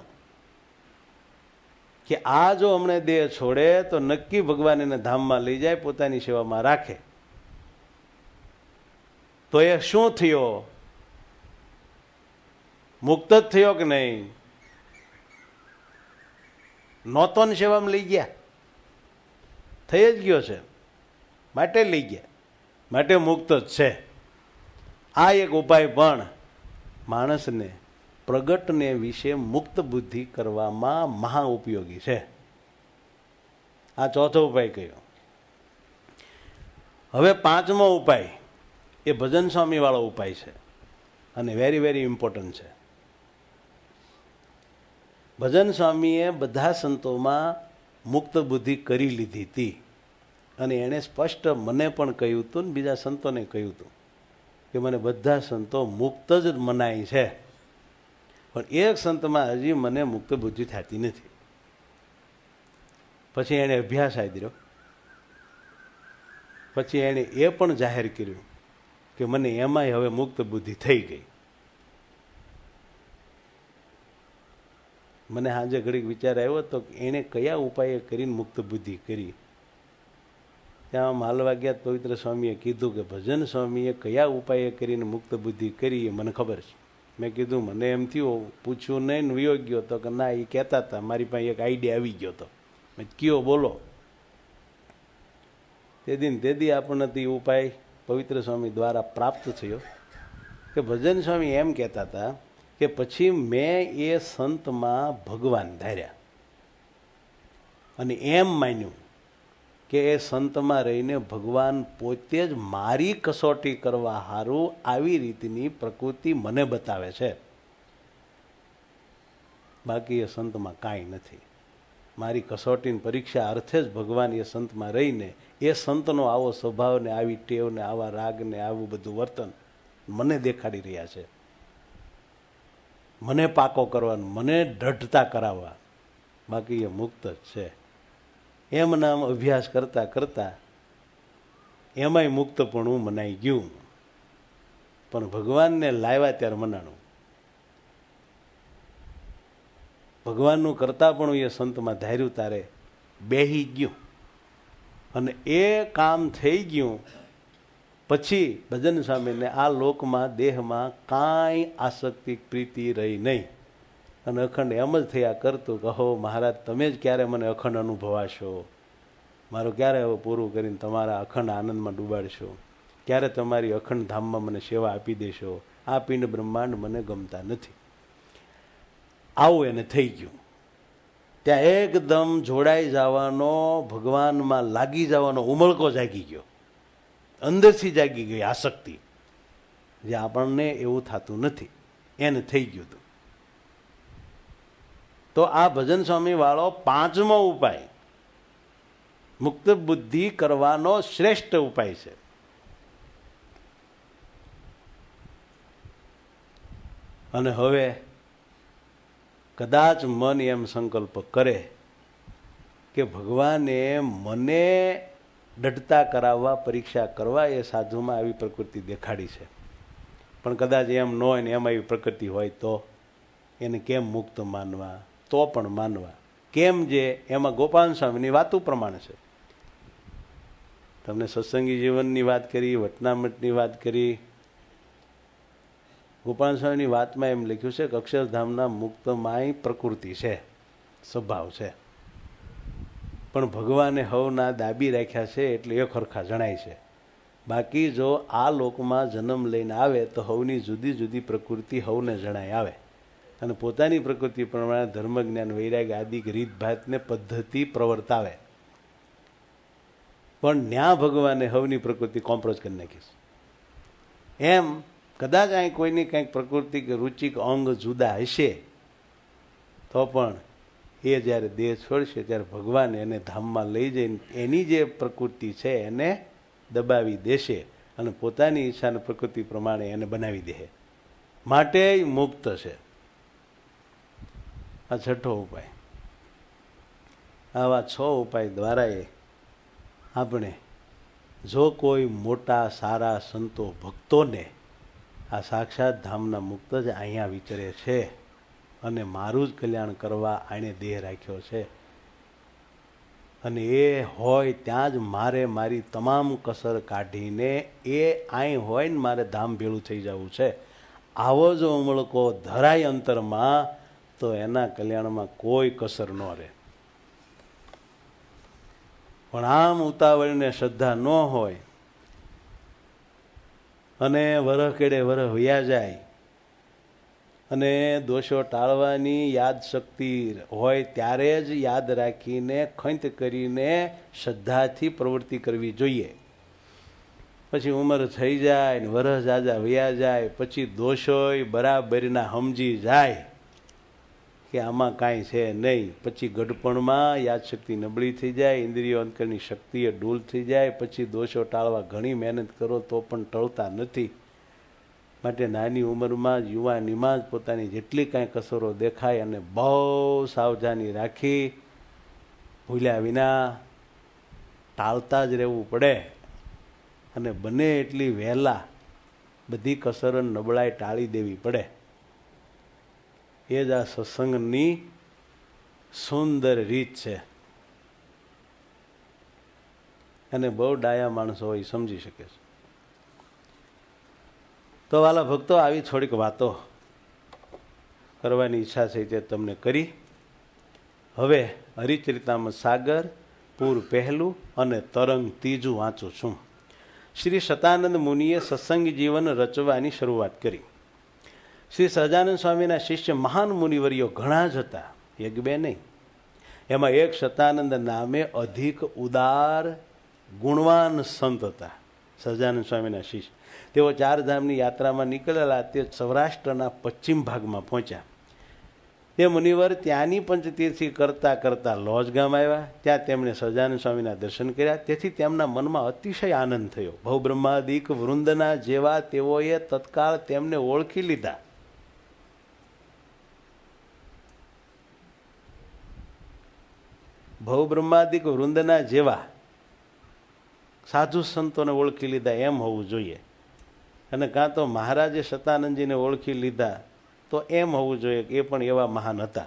કે આ જો હમણે દેહ છોડે તો નક્કી ભગવાન એને ધામમાં લઈ જાય, પોતાની સેવામાં રાખે. તો એ શું થયો? મુક્ત જ થયો કે નહીં? નહોતો ને સેવામાં લઈ ગયા, થઈ જ ગયો છે માટે લઈ ગયા, માટે મુક્ત જ છે. આ એક ઉપાય પણ માણસને પ્રગટને વિશે મુક્ત બુદ્ધિ કરવામાં મહા ઉપયોગી છે. આ ચોથો ઉપાય કયો. હવે પાંચમો ઉપાય એ ભજન સ્વામી વાળો ઉપાય છે અને વેરી વેરી ઇમ્પોર્ટન્ટ છે. ભજન સ્વામીએ બધા સંતોમાં મુક્ત બુદ્ધિ કરી લીધી હતી અને એણે સ્પષ્ટ મને પણ કહ્યું હતું ને બીજા સંતોને કહ્યું હતું કે મને બધા સંતો મુક્ત જ મનાય છે, પણ એક સંતમાં હજી મને મુક્ત બુદ્ધિ થતી નથી. પછી એણે અભ્યાસ આદર્યો, પછી એણે એ પણ જાહેર કર્યું કે મને એમાંય હવે મુક્ત બુદ્ધિ થઈ ગઈ. મને સાંજે ઘડીક વિચાર આવ્યો તો એણે કયા ઉપાય કરીને મુક્ત બુદ્ધિ કરી. ત્યાં માલવા ગયા પવિત્ર સ્વામીએ કીધું કે ભજન સ્વામીએ કયા ઉપાય કરીને મુક્ત બુદ્ધિ કરી એ મને ખબર છે. મેં કીધું મને એમ થયું, પૂછ્યું નહીં ને વિયો ગયો તો કે ના એ કહેતા હતા, મારી પાસે એક આઈડિયા આવી ગયો હતો. મેં કયો બોલો. તેદી આપણને તે ઉપાય પવિત્ર સ્વામી દ્વારા પ્રાપ્ત થયો કે ભજન સ્વામી એમ કહેતા હતા કે પછી મેં એ સંતમાં ભગવાન ધાર્યા અને એમ માન્યું કે એ સંતમાં રહીને ભગવાન પોતે જ મારી કસોટી કરવા હારું આવી રીતની પ્રકૃતિ મને બતાવે છે, બાકી એ સંતમાં કાંઈ નથી. મારી કસોટીની પરીક્ષા અર્થે જ ભગવાન એ સંતમાં રહીને એ સંતનો આવો સ્વભાવ ને આવી ટેવ ને આવા રાગ ને આવું બધું વર્તન મને દેખાડી રહ્યા છે, મને પાકો કરવાનું, મને દ્રઢતા કરાવવા, બાકી એ મુક્ત જ છે. એમ નામ અભ્યાસ કરતા કરતા એમાંય મુક્તપણું મનાઈ ગયું, પણ ભગવાનને લાવ્યા ત્યારે મનાણું. ભગવાનનું કરતા પણ એ સંતમાં ધાર્યું તારે બેહી ગયું અને એ કામ થઈ ગયું. પછી ભજન સ્વામીને આ લોકમાં દેહમાં કાંઈ આસક્તિ પ્રીતિ રહી નહીં અને અખંડ એમ જ થયા કરતું કહો મહારાજ તમે જ ક્યારે મને અખંડ અનુભવાશો, મારું ક્યારે હવે પૂરું કરીને તમારા અખંડ આનંદમાં ડૂબાડશો, ક્યારે તમારી અખંડ ધામમાં મને સેવા આપી દેશો, આ પિંડ બ્રહ્માંડ મને ગમતા નથી. આવું એને થઈ ગયું. ત્યાં એકદમ જોડાઈ જવાનો, ભગવાનમાં લાગી જવાનો ઉમળકો જાગી ગયો, અંદરથી જાગી ગઈ આસક્તિ, જે આપણને એવું થતું નથી, એને થઈ ગયું હતું. તો આ ભજન સ્વામી વાળો પાંચમો ઉપાય મુક્ત બુદ્ધિ કરવાનો શ્રેષ્ઠ ઉપાય છે. અને હવે કદાચ મન એમ સંકલ્પ કરે કે ભગવાને મને દઢતા કરાવવા, પરીક્ષા કરવા એ સાધુમાં આવી પ્રકૃતિ દેખાડી છે, પણ કદાચ એમ ન હોય ને એમ આવી પ્રકૃતિ હોય તો એને કેમ મુક્ત માનવા? તો પણ માનવા કેમ? જે એમાં ગોપાલ સ્વામીની વાતો પ્રમાણે છે. તમને સત્સંગી જીવનની વાત કરી, વટનામઠની વાત કરી. ગોપાલ સ્વામીની વાતમાં એમ લખ્યું છે કે અક્ષરધામના મુક્તમાંય પ્રકૃતિ છે, સ્વભાવ છે, પણ ભગવાને હવના દાબી રાખ્યા છે એટલે એ ખરખા જણાય છે. બાકી જો આ લોકમાં જન્મ લઈને આવે તો હવની જુદી જુદી પ્રકૃતિ હવને જણાય આવે, અને પોતાની પ્રકૃતિ પ્રમાણે ધર્મ, જ્ઞાન, વૈરાગ્ય આદિ રીતભાતને પદ્ધતિ પ્રવર્તાવે. પણ ન્યા ભગવાને હવની પ્રકૃતિ કોમ્પ્રોઝ કરી નાખીશ. એમ કદાચ અહીં કોઈની કંઈક પ્રકૃતિ કે રુચિ કે અંગ જુદા હશે તો પણ એ જ્યારે દેહ છોડશે ત્યારે ભગવાન એને ધામમાં લઈ જઈને એની જે પ્રકૃતિ છે એને દબાવી દેશે અને પોતાની ઈચ્છાની પ્રકૃતિ પ્રમાણે એને બનાવી દે. માટે મુક્ત છે. આ છઠ્ઠો ઉપાય. આવા 6 ઉપાય દ્વારા આપણે જો કોઈ મોટા સારા સંતો ભક્તોને આ સાક્ષાત ધામના મુક્ત જ અહીંયા વિચરે છે અને મારું જ કલ્યાણ કરવા આણે દેહ રાખ્યો છે, અને એ હોય ત્યાં જ મારે મારી તમામ કસર કાઢીને એ અહીં હોય ને મારે ધામ ભેળું થઈ જવું છે, આવો જો ઉમળકો ધરાય અંતરમાં તો એના કલ્યાણમાં કોઈ કસર ન રહે. પણ આમ ઉતાવળને શ્રદ્ધા ન હોય અને વરહ કેડે વરહ વયા જાય અને દોષો ટાળવાની યાદ શક્તિ હોય ત્યારે જ યાદ રાખીને ખંત કરીને શ્રદ્ધાથી પ્રવૃત્તિ કરવી જોઈએ. પછી ઉંમર થઈ જાય ને વરહ જાજા વયા જાય પછી દોષોય બરાબરના સમજી જાય કે આમાં કાંઈ છે નહીં. પછી ગઢપણમાં યાદશક્તિ નબળી થઈ જાય, ઇન્દ્રિયો અંતકરની શક્તિએ ડૂલ થઈ જાય. પછી દોષો ટાળવા ઘણી મહેનત કરો તો પણ ટળતા નથી. માટે નાની ઉંમરમાં જ, યુવાનીમાં જ પોતાની જેટલી કાંઈ કસરો દેખાય અને બહુ સાવધાની રાખી ભૂલ્યા વિના ટાળતા જ રહેવું પડે, અને બને એટલી વહેલા બધી કસર નબળાઈ ટાળી દેવી પડે. એ જ આ સત્સંગની સુંદર રીત છે, અને બહુ ડાયા માણસો હોય સમજી શકે છે. તો વાલા ભક્તો, આવી થોડીક વાતો કરવાની ઈચ્છા છે તે તમને કરી. હવે હરિચરિતામૃત સાગર પૂર પહેલું અને તરંગ ત્રીજું વાંચું છું. શ્રી સતાનંદ મુનિએ સત્સંગી જીવન રચવાની શરૂઆત કરી. શ્રી સહજાનંદ સ્વામીના શિષ્ય મહાન મુનિવર્યો ઘણા જ હતા, એક બે નહીં. એમાં એક સતાનંદ નામે અધિક ઉદાર ગુણવાન સંત હતા, સહજાનંદ સ્વામીના શિષ્ય. તેઓ 4 ધામની યાત્રામાં નીકળેલા. તે સૌરાષ્ટ્રના પશ્ચિમ ભાગમાં પહોંચ્યા. તે મુનિવર ત્યાંની પંચતીર્થી કરતા કરતા લોજ ગામ આવ્યા. ત્યાં તેમણે સહજાનંદ સ્વામીના દર્શન કર્યા. તેથી તેમના મનમાં અતિશય આનંદ થયો. ભવબ્રહ્માદિક વૃંદના જેવા તેઓએ તત્કાળ તેમને ઓળખી લીધા. ભવબ્રહ્માદિક વૃંદના જેવા સાધુ સંતોને ઓળખી લીધા એમ હોવું જોઈએ, અને કાં તો મહારાજે સતાનંદજીને ઓળખી લીધા તો એમ હોવું જોઈએ કે એ પણ એવા મહાન હતા.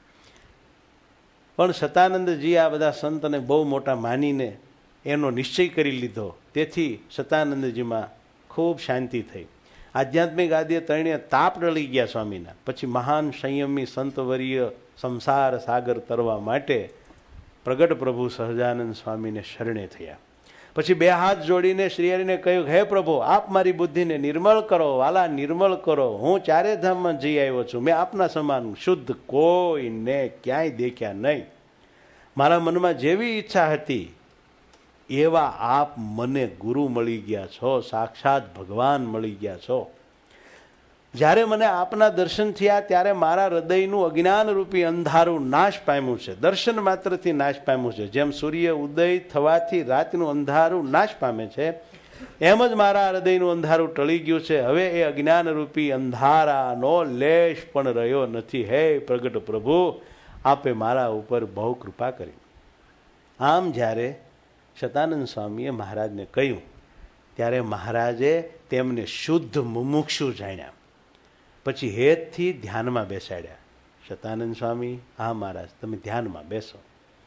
પણ સતાનંદજી આ બધા સંતને બહુ મોટા માનીને એનો નિશ્ચય કરી લીધો. તેથી સતાનંદજીમાં ખૂબ શાંતિ થઈ. આધ્યાત્મિક આદિએ ત્રણેય તાપ ટળી ગયા સ્વામીના. પછી મહાન સંયમી સંતવર્ય સંસાર સાગર તરવા માટે પ્રગટ પ્રભુ સહજાનંદ સ્વામીને શરણે થયા. પછી 2 હાથ જોડીને શ્રીહરિને કહ્યું, હે પ્રભુ, આપ મારી બુદ્ધિને નિર્મળ કરો, વાલા નિર્મળ કરો. હું 4 ધામમાં જઈ આવ્યો છું. મેં આપના સમાન શુદ્ધ કોઈને ક્યાંય દેખ્યા નહીં. મારા મનમાં જેવી ઈચ્છા હતી એવા આપ મને ગુરુ મળી ગયા છો, સાક્ષાત ભગવાન મળી ગયા છો. જ્યારે મને આપના દર્શન થયા ત્યારે મારા હૃદયનું અજ્ઞાન રૂપી અંધારું નાશ પામ્યું છે. દર્શન માત્રથી નાશ પામ્યું છે. જેમ સૂર્ય ઉદય થવાથી રાતનું અંધારું નાશ પામે છે, એમ જ મારા હૃદયનું અંધારું ટળી ગયું છે. હવે એ અજ્ઞાનરૂપી અંધારાનો લેશ પણ રહ્યો નથી. હે પ્રગટ પ્રભુ, આપે મારા ઉપર બહુ કૃપા કરી. આમ જ્યારે શતાનંદ સ્વામીએ મહારાજને કહ્યું ત્યારે મહારાજે તેમને શુદ્ધ મુમુક્ષુ જાણ્યા. પછી હેતથી ધ્યાનમાં બેસાડ્યા. શતાનંદ સ્વામી, હા મહારાજ, તમે ધ્યાનમાં બેસો.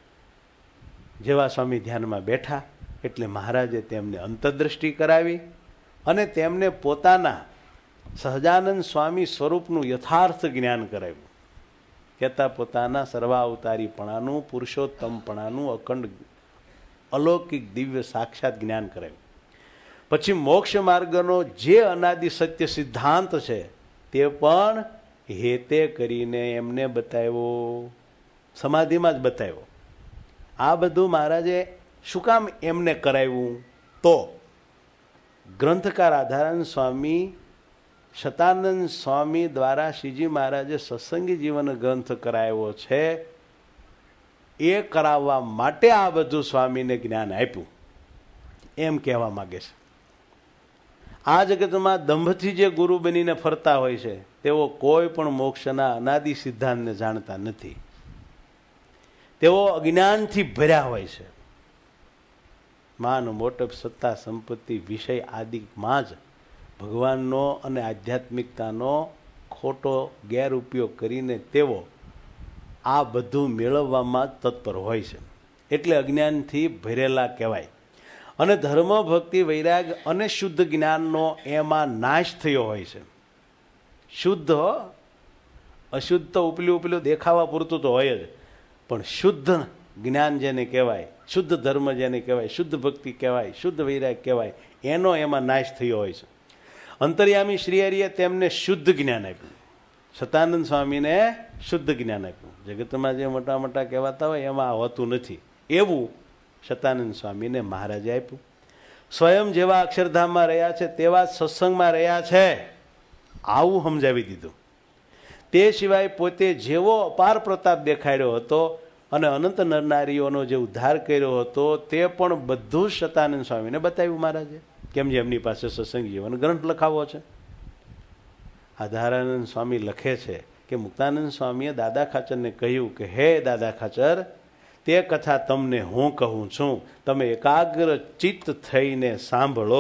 જેવા સ્વામી ધ્યાનમાં બેઠા એટલે મહારાજે તેમને અંતરદ્રષ્ટિ કરાવી અને તેમને પોતાના સહજાનંદ સ્વામી સ્વરૂપનું યથાર્થ જ્ઞાન કરાવ્યું. કહેતા પોતાના સર્વાવતારીપણાનું, પુરુષોત્તમપણાનું અખંડ અલૌકિક દિવ્ય સાક્ષાત જ્ઞાન કરાવ્યું. પછી મોક્ષ માર્ગનો જે અનાદિ સત્ય સિદ્ધાંત છે તે પણ હેતે કરીને એમને બતાવ્યો, સમાધિમાં જ બતાવ્યો. આ બધું મહારાજે શું કામ એમને કરાવ્યું? તો ગ્રંથકાર આધારાનંદ સ્વામી, શતાનંદ સ્વામી દ્વારા શ્રીજી મહારાજે સત્સંગી જીવન ગ્રંથ કરાવ્યો છે. એ કરાવવા માટે આ બધું સ્વામીને જ્ઞાન આપ્યું એમ કહેવા માગે છે. આ જગતમાં દંભથી જે ગુરુ બનીને ફરતા હોય છે તેઓ કોઈ પણ મોક્ષના અનાદિ સિદ્ધાંતને જાણતા નથી. તેઓ અજ્ઞાનથી ભર્યા હોય છે. માન, મોટપ, સત્તા, સંપત્તિ, વિષય આદિમાં જ ભગવાનનો અને આધ્યાત્મિકતાનો ખોટો ગેરઉપયોગ કરીને તેઓ આ બધું મેળવવામાં તત્પર હોય છે. એટલે અજ્ઞાનથી ભરેલા કહેવાય. અને ધર્મ, ભક્તિ, વૈરાગ અને શુદ્ધ જ્ઞાનનો એમાં નાશ થયો હોય છે. શુદ્ધ, અશુદ્ધ તો ઉપલું દેખાવા પૂરતું તો હોય જ, પણ શુદ્ધ જ્ઞાન જેને કહેવાય, શુદ્ધ ધર્મ જેને કહેવાય, શુદ્ધ ભક્તિ કહેવાય, શુદ્ધ વૈરાગ કહેવાય, એનો એમાં નાશ થયો હોય છે. અંતર્યામી શ્રી હરિએ તેમને શુદ્ધ જ્ઞાન આપ્યું. સતાનંદ સ્વામીને શુદ્ધ જ્ઞાન આપ્યું. જગતમાં જે મોટા મોટા કહેવાતા હોય એમાં હોતું નથી. એવું શતાનંદ સ્વામીને મહારાજે આપ્યું. સ્વયં જેવા અક્ષરધામમાં રહ્યા છે તેવા સત્સંગમાં રહ્યા છે, આવું સમજાવી દીધું. તે સિવાય પોતે જેવો અપાર પ્રતાપ દેખાડ્યો હતો અને અનંત નરનારીઓનો જે ઉદ્ધાર કર્યો હતો તે પણ બધું શતાનંદ સ્વામીને બતાવ્યું મહારાજે. કેમ જે એમની પાસે સત્સંગ જીવન ગ્રંથ લખાવો છે. આધારાનંદ સ્વામી લખે છે કે મુક્તાનંદ સ્વામીએ દાદા ખાચરને કહ્યું કે હે દાદા ખાચર, તે કથા તમને હું કહું છું, તમે એકાગ્ર ચિત્ત થઈને સાંભળો.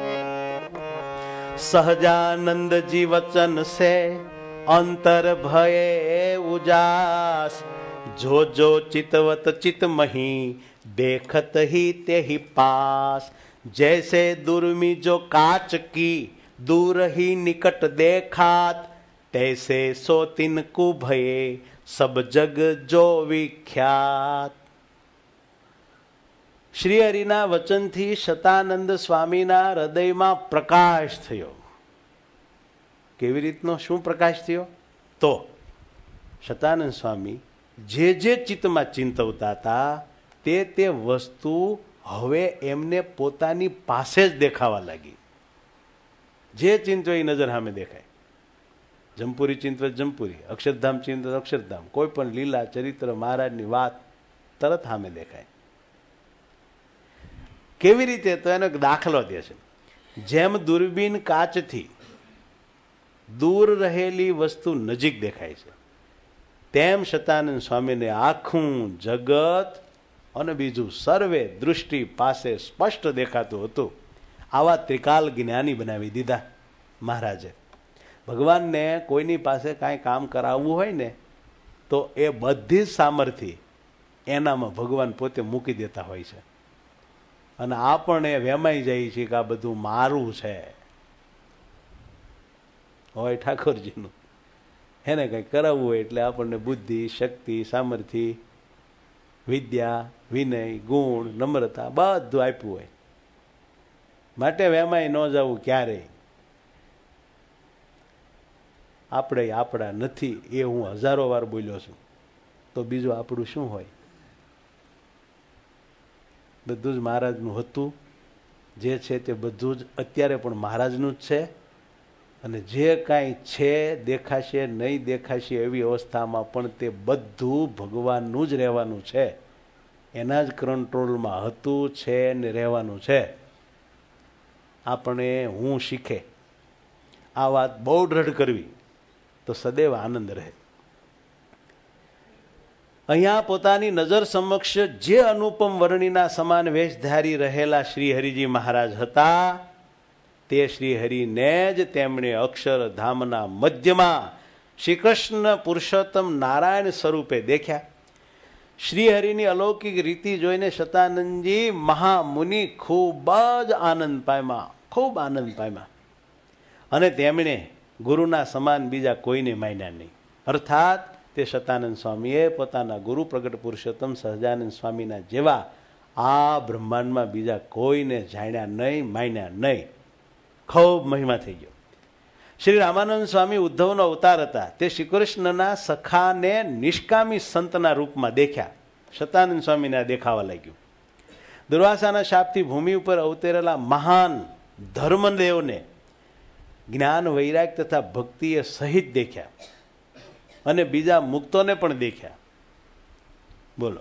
સહજાનંદજી વચન સે અંતર ભયે ઉજાસ, જો જો ચિતવત ચિત મહી देखत ही ते ही पास, जैसे दुर्मी जो काच की दूर ही निकट देखात, तैसे सो तिनको भये सब जग जो विख्यात. શ્રી હરિના વચનથી શતાનંદ સ્વામીના હૃદયમાં પ્રકાશ થયો. કેવી રીતનો, શું પ્રકાશ થયો? તો શતાનંદ સ્વામી જે જે ચિત્તમાં ચિંતવતા હતા તે વસ્તુ હવે એમને પોતાની પાસે જ દેખાવા લાગી. જે ચિંતવે એ નજર સામે દેખાય. જમપુરી ચિંતવે જમપુરી, અક્ષરધામ ચિંતવે અક્ષરધામ, કોઈ પણ લીલા ચરિત્ર મહારાજની વાત તરત સામે દેખાય. કેવી રીતે? તો એનો એક દાખલો દે છે. જેમ દૂરબીન કાચથી દૂર રહેલી વસ્તુ નજીક દેખાય છે, તેમ શતાનંદ સ્વામીને આખું જગત અને બીજું સર્વે દૃષ્ટિ પાસે સ્પષ્ટ દેખાતું હતું. આવા ત્રિકાલ જ્ઞાની બનાવી દીધા મહારાજે. ભગવાનને કોઈની પાસે કાંઈ કામ કરાવવું હોય ને તો એ બધી જ સામર્થ્ય એનામાં ભગવાન પોતે મૂકી દેતા હોય છે. અને આપણે વેમાઈ જાય છે કે આ બધું મારું છે, હોય ઠાકોરજીનું. એને કંઈ કરાવવું હોય એટલે આપણને બુદ્ધિ, શક્તિ, સામર્થ્ય, વિદ્યા, વિનય, ગુણ, નમ્રતા બધું આપ્યું હોય. માટે વેમાઈ ન જવું ક્યારેય. આપણે આપણા નથી એ હું હજારો વાર બોલ્યો છું, તો બીજું આપણું શું હોય? બધું જ મહારાજનું હતું. જે છે તે બધું જ અત્યારે પણ મહારાજનું જ છે. અને જે કાંઈ છે, દેખાશે નહીં દેખાશે એવી અવસ્થામાં પણ તે બધું ભગવાનનું જ રહેવાનું છે. એના જ કંટ્રોલમાં હતું, છે ને રહેવાનું છે. આપણે હું શીખે, આ વાત બહુ દ્રઢ કરવી તો સદૈવ આનંદ રહે. અહીંયા પોતાની નજર સમક્ષ જે અનુપમ વર્ણિના સમાન વેશધારી રહેલા શ્રી હરિજી મહારાજ હતા, તે શ્રી હરિને જ તેમણે અક્ષરધામના મધ્યમાં શ્રી કૃષ્ણ પુરુષોત્તમ નારાયણ સ્વરૂપે દેખ્યા. શ્રી હરિની અલૌકિક રીતિ જોઈને શતાનંદજી મહામુનિ ખૂબ જ આનંદ પામ્યા, ખૂબ આનંદ પામ્યા. અને તેમણે ગુરુના સમાન બીજા કોઈને માન્યા નહીં. અર્થાત તે શતાનંદ સ્વામીએ પોતાના ગુરુ પ્રગટ પુરુષોત્તમ સહજાનંદ સ્વામીના જેવા આ બ્રહ્માંડમાં બીજા કોઈને જાણ્યા નહીં, માન્યા નહીં. ખૂબ મહિમા થઈ ગયો. શ્રી રામાનંદ સ્વામી ઉદ્ધવનો અવતાર હતા. તે શ્રી કૃષ્ણના સખાને નિષ્કામી સંતના રૂપમાં દેખ્યા. શતાનંદ સ્વામીને દેખાવા લાગ્યું. દુર્વાસાના શાપથી ભૂમિ ઉપર અવતરેલા મહાન ધર્મદેવને જ્ઞાન વૈરાગ તથા ભક્તિએ સહિત દેખ્યા અને બીજા મુક્તોને પણ દેખ્યા. બોલો,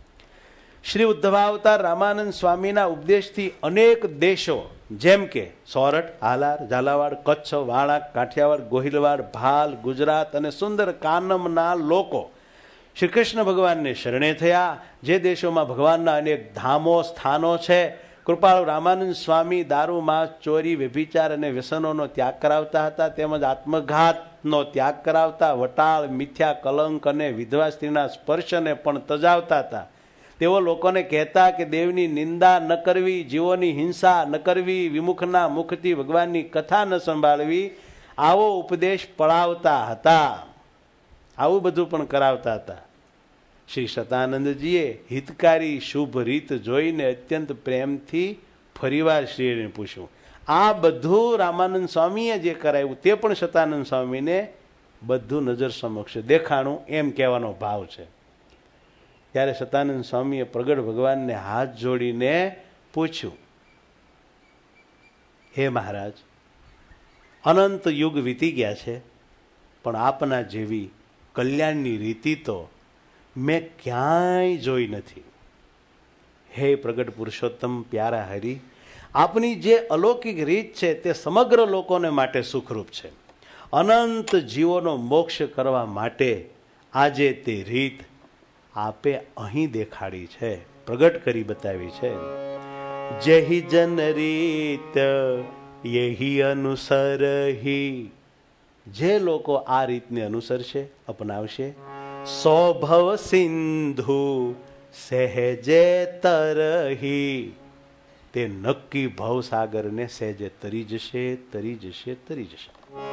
શ્રી ઉદ્ધવાવતાર રામાનંદ સ્વામીના ઉપદેશથી અનેક દેશો જેમ કે સોરઠ, હાલાર, ઝાલાવાડ, કચ્છ, વાળા, કાઠિયાવાડ, ગોહિલવાડ, ભાલ, ગુજરાત અને સુંદર કાનમના લોકો શ્રી કૃષ્ણ ભગવાનને શરણે થયા. જે દેશોમાં ભગવાનના અનેક ધામો, સ્થાનો છે, કૃપાળુ રામાનંદ સ્વામી દારૂ, માંસ, ચોરી, વ્યભિચાર અને વ્યસનોનો ત્યાગ કરાવતા હતા, તેમજ આત્મઘાતનો ત્યાગ કરાવતા, વટાળ, મિથ્યા, કલંક અને વિધવા સ્ત્રીના સ્પર્શને પણ તજાવતા હતા. તેઓ લોકોને કહેતા કે દેવની નિંદા ન કરવી, જીવોની હિંસા ન કરવી, વિમુખના મુખથી ભગવાનની કથા ન સંભાળવી, આવો ઉપદેશ પડાવતા હતા. આવું બધું પણ કરાવતા હતા. શ્રી શતાનંદજીએ હિતકારી શુભ રીત જોઈને અત્યંત પ્રેમથી ફરીવાર શ્રીને પૂછ્યું. આ બધું રામાનંદ સ્વામીએ જે કરાવ્યું તે પણ શતાનંદ સ્વામીને બધું નજર સમક્ષ દેખાણું, એમ કહેવાનો ભાવ છે. ત્યારે શતાનંદ સ્વામીએ પ્રગટ ભગવાનને હાથ જોડીને પૂછ્યું, હે મહારાજ, અનંત યુગ વીતી ગયા છે, પણ આપના જેવી કલ્યાણની રીતિ તો મેં ક્યાંય જોઈ નથી. હે પ્રગટ પુરુષોત્તમ પ્યારા હરિ, આપની જે અલૌકિક રીત છે તે સમગ્ર લોકોને માટે સુખરૂપ છે. અનંત જીવોનો મોક્ષ કરવા માટે આજે તે રીત આપે અહીં દેખાડી છે, પ્રગટ કરી બતાવી છે. જેહી જન રીત યહી અનુસરહી, જે લોકો આ રીતને અનુસરશે, અપનાવશે, સૌભવ સિંધુ સહેજે તરહી, તે નક્કી ભવસાગરને સહેજે તરી જશે, તરી જશે, તરી જશે.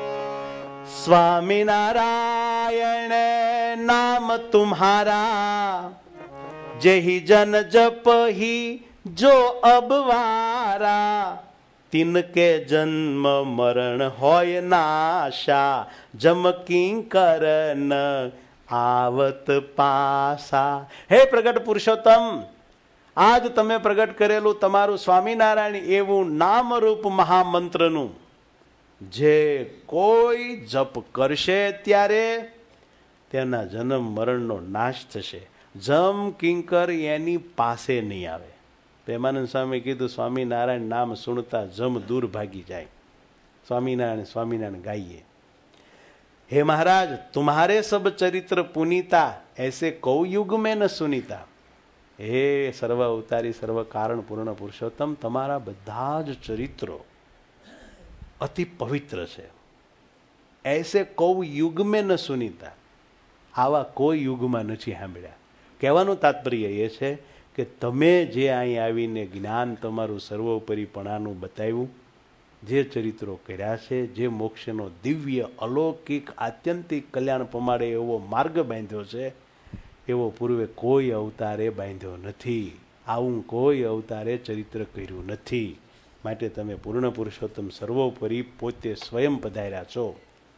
સ્વામિનારાયણ નામ તુમ્હારા, જેહી જન જપહી જો અબવારા, तिनके जन्म मरण होय नाशा, जम किंकरन आवत पासा. હે પ્રગટ પુરુષોત્તમ, આજ તમે પ્રગટ કરેલું તમારું સ્વામિનારાયણ એવું નામરૂપ મહામંત્રનું જે કોઈ જપ કરશે ત્યારે તેના જન્મ મરણનો નાશ થશે. જમ કિંકર એની પાસે નહીં આવે. પ્રેમાનંદ સ્વામી કીધું, સ્વામિનારાયણ નામ સુનતા જમ દૂર ભાગી જાય. સ્વામિનારાયણ સ્વામિનારાયણ ગાઈએ. हे महाराज, तुम्हारे सब चरित्र पुनीता, ऐसे कौ युग में न सुनीता. हे सर्व अवतारी सर्व कारण पूर्ण पुरुषोत्तम, તમારા બધા જ ચરિત્રો અતિ પવિત્ર છે. ऐसे कौ युग में न सुनीता, આવા કોઈ યુગમાં નથી સાંભળ્યા. કહેવાનું તાત્પર્ય એ છે કે તમે જે અહીં આવીને જ્ઞાન તમારું સર્વોપરીપણાનું બતાવ્યું, જે ચરિત્રો કર્યા છે, જે મોક્ષનો દિવ્ય અલૌકિક આત્યંતિક કલ્યાણ પમાડે એવો માર્ગ બાંધ્યો છે, એવો પૂર્વે કોઈ અવતારે બાંધ્યો નથી. આવું કોઈ અવતારે ચરિત્ર કર્યું નથી. માટે તમે પૂર્ણ પુરુષોત્તમ સર્વોપરી પોતે સ્વયં પધાર્યા છો.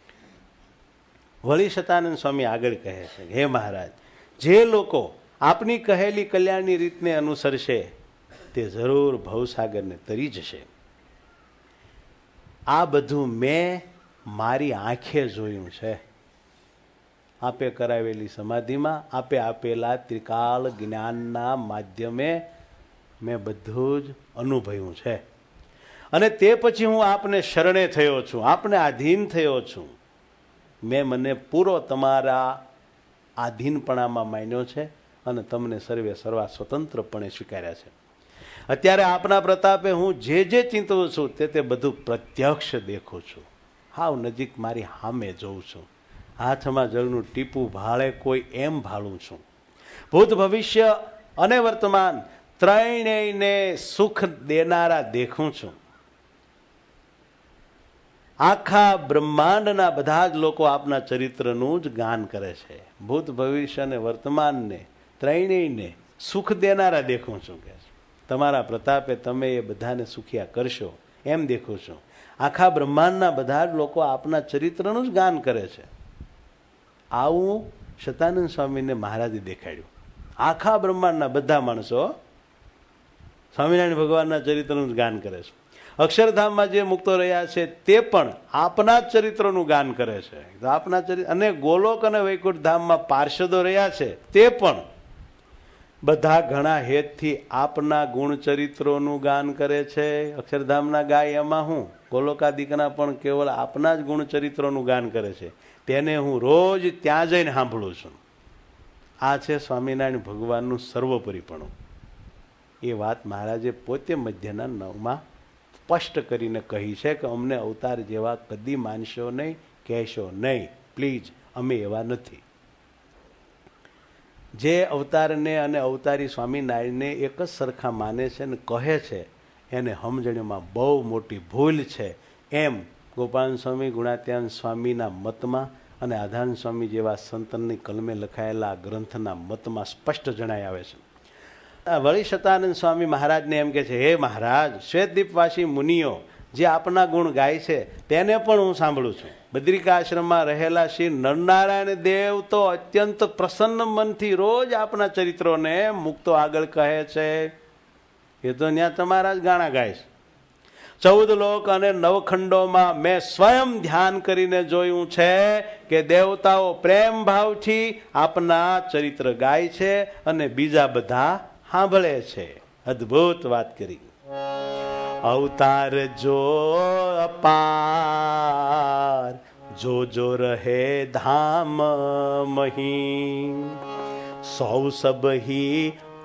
વળી શતાનંદ સ્વામી આગળ કહે છે, હે મહારાજ, જે લોકો આપની કહેલી કલ્યાણની રીતને અનુસરશે તે જરૂર ભવસાગરને તરી જશે. આ બધું મેં મારી આંખે જોયું છે. આપે કરાવેલી સમાધિમાં, આપે આપેલા ત્રિકાળ જ્ઞાનના માધ્યમે મેં બધું જ અનુભવ્યું છે. અને તે પછી હું આપને શરણે થયો છું, આપને આધીન થયો છું. મેં મને પૂરો તમારા આધીનપણામાં માન્યો છે અને તમને સર્વે સર્વા સ્વતંત્રપણે સ્વીકાર્યા છે. અત્યારે આપના પ્રતાપે હું જે જે ચિંતવું છું તે બધું પ્રત્યક્ષ દેખું છું. હાવ નજીક મારી સામે જોઉં છું. હાથમાં જળનું ટીપું ભાળે કોઈ એમ ભાળું છું. ભૂત ભવિષ્ય અને વર્તમાન ત્રણેયને સુખ દેનારા દેખું છું. આખા બ્રહ્માંડના બધા જ લોકો આપના ચરિત્રનું જ ગાન કરે છે. ભૂત ભવિષ્ય અને વર્તમાનને ત્રણેયને સુખ દેનારા દેખું છું કે તમારા પ્રતાપે તમે એ બધાને સુખિયા કરશો એમ દેખું છું. આખા બ્રહ્માંડના બધા જ લોકો આપના ચરિત્રનું જ ગાન કરે છે. આવું શતાનંદ સ્વામીને મહારાજે દેખાડ્યું. આખા બ્રહ્માંડના બધા માણસો સ્વામિનારાયણ ભગવાનના ચરિત્રનું જ ગાન કરે છે. અક્ષરધામમાં જે મુક્તો રહ્યા છે તે પણ આપના જ ચરિત્રનું ગાન કરે છે. આપના ચરિત્ર અને ગોલોક અને વૈકુંઠ ધામમાં પાર્ષદો રહ્યા છે તે પણ બધા ઘણા હેતથી આપના ગુણ ચરિત્રોનું ગાન કરે છે. અક્ષરધામના ગાય એમાં હું, ગોલોકાદિકના પણ કેવળ આપના જ ગુણ ચરિત્રોનું ગાન કરે છે. તેને હું રોજ ત્યાં જઈને સાંભળું છું. આ છે સ્વામિનારાયણ ભગવાનનું સર્વોપરીપણું. એ વાત મહારાજે પોતે મધ્યના 9માં સ્પષ્ટ કરીને કહી છે કે અમને અવતાર જેવા કદી માનશો નહીં, કહેશો નહીં, પ્લીઝ, અમે એવા નથી. જે અવતારને અને અવતારી સ્વામિનારાયણને એક જ સરખા માને છે ને કહે છે એને સમજણીમાં બહુ મોટી ભૂલ છે. એમ ગોપાલ સ્વામી, ગુણાત્યાન સ્વામીના મતમાં અને આધાન સ્વામી જેવા સંતની કલમે લખાયેલા ગ્રંથના મતમાં સ્પષ્ટ જણાઈ આવે છે. વળી શતાનંદ સ્વામી મહારાજને એમ કે છે, હે મહારાજ, શ્વેતદીપવાસી મુનિઓ જે આપના ગુણ ગાય છે તેને પણ હું સાંભળું છું. બદ્રિકા આશ્રમમાં રહેલા શ્રી નરનારાયણ દેવ તો અત્યંત પ્રસન્ન મનથી રોજ આપના ચરિત્રોને મુક્તો આગળ કહે છે. એ તો ત્યાં તમારા જ ગાણા ગાય છે. 14 લોક અને 9 ખંડોમાં મેં સ્વયં ધ્યાન કરીને જોયું છે કે દેવતાઓ પ્રેમ ભાવથી આપના ચરિત્ર ગાય છે અને બીજા બધા સાંભળે છે. અદ્ભુત વાત કરી. અવતાર જો અપાર જો રહે ધામ મહી, સૌ સબહી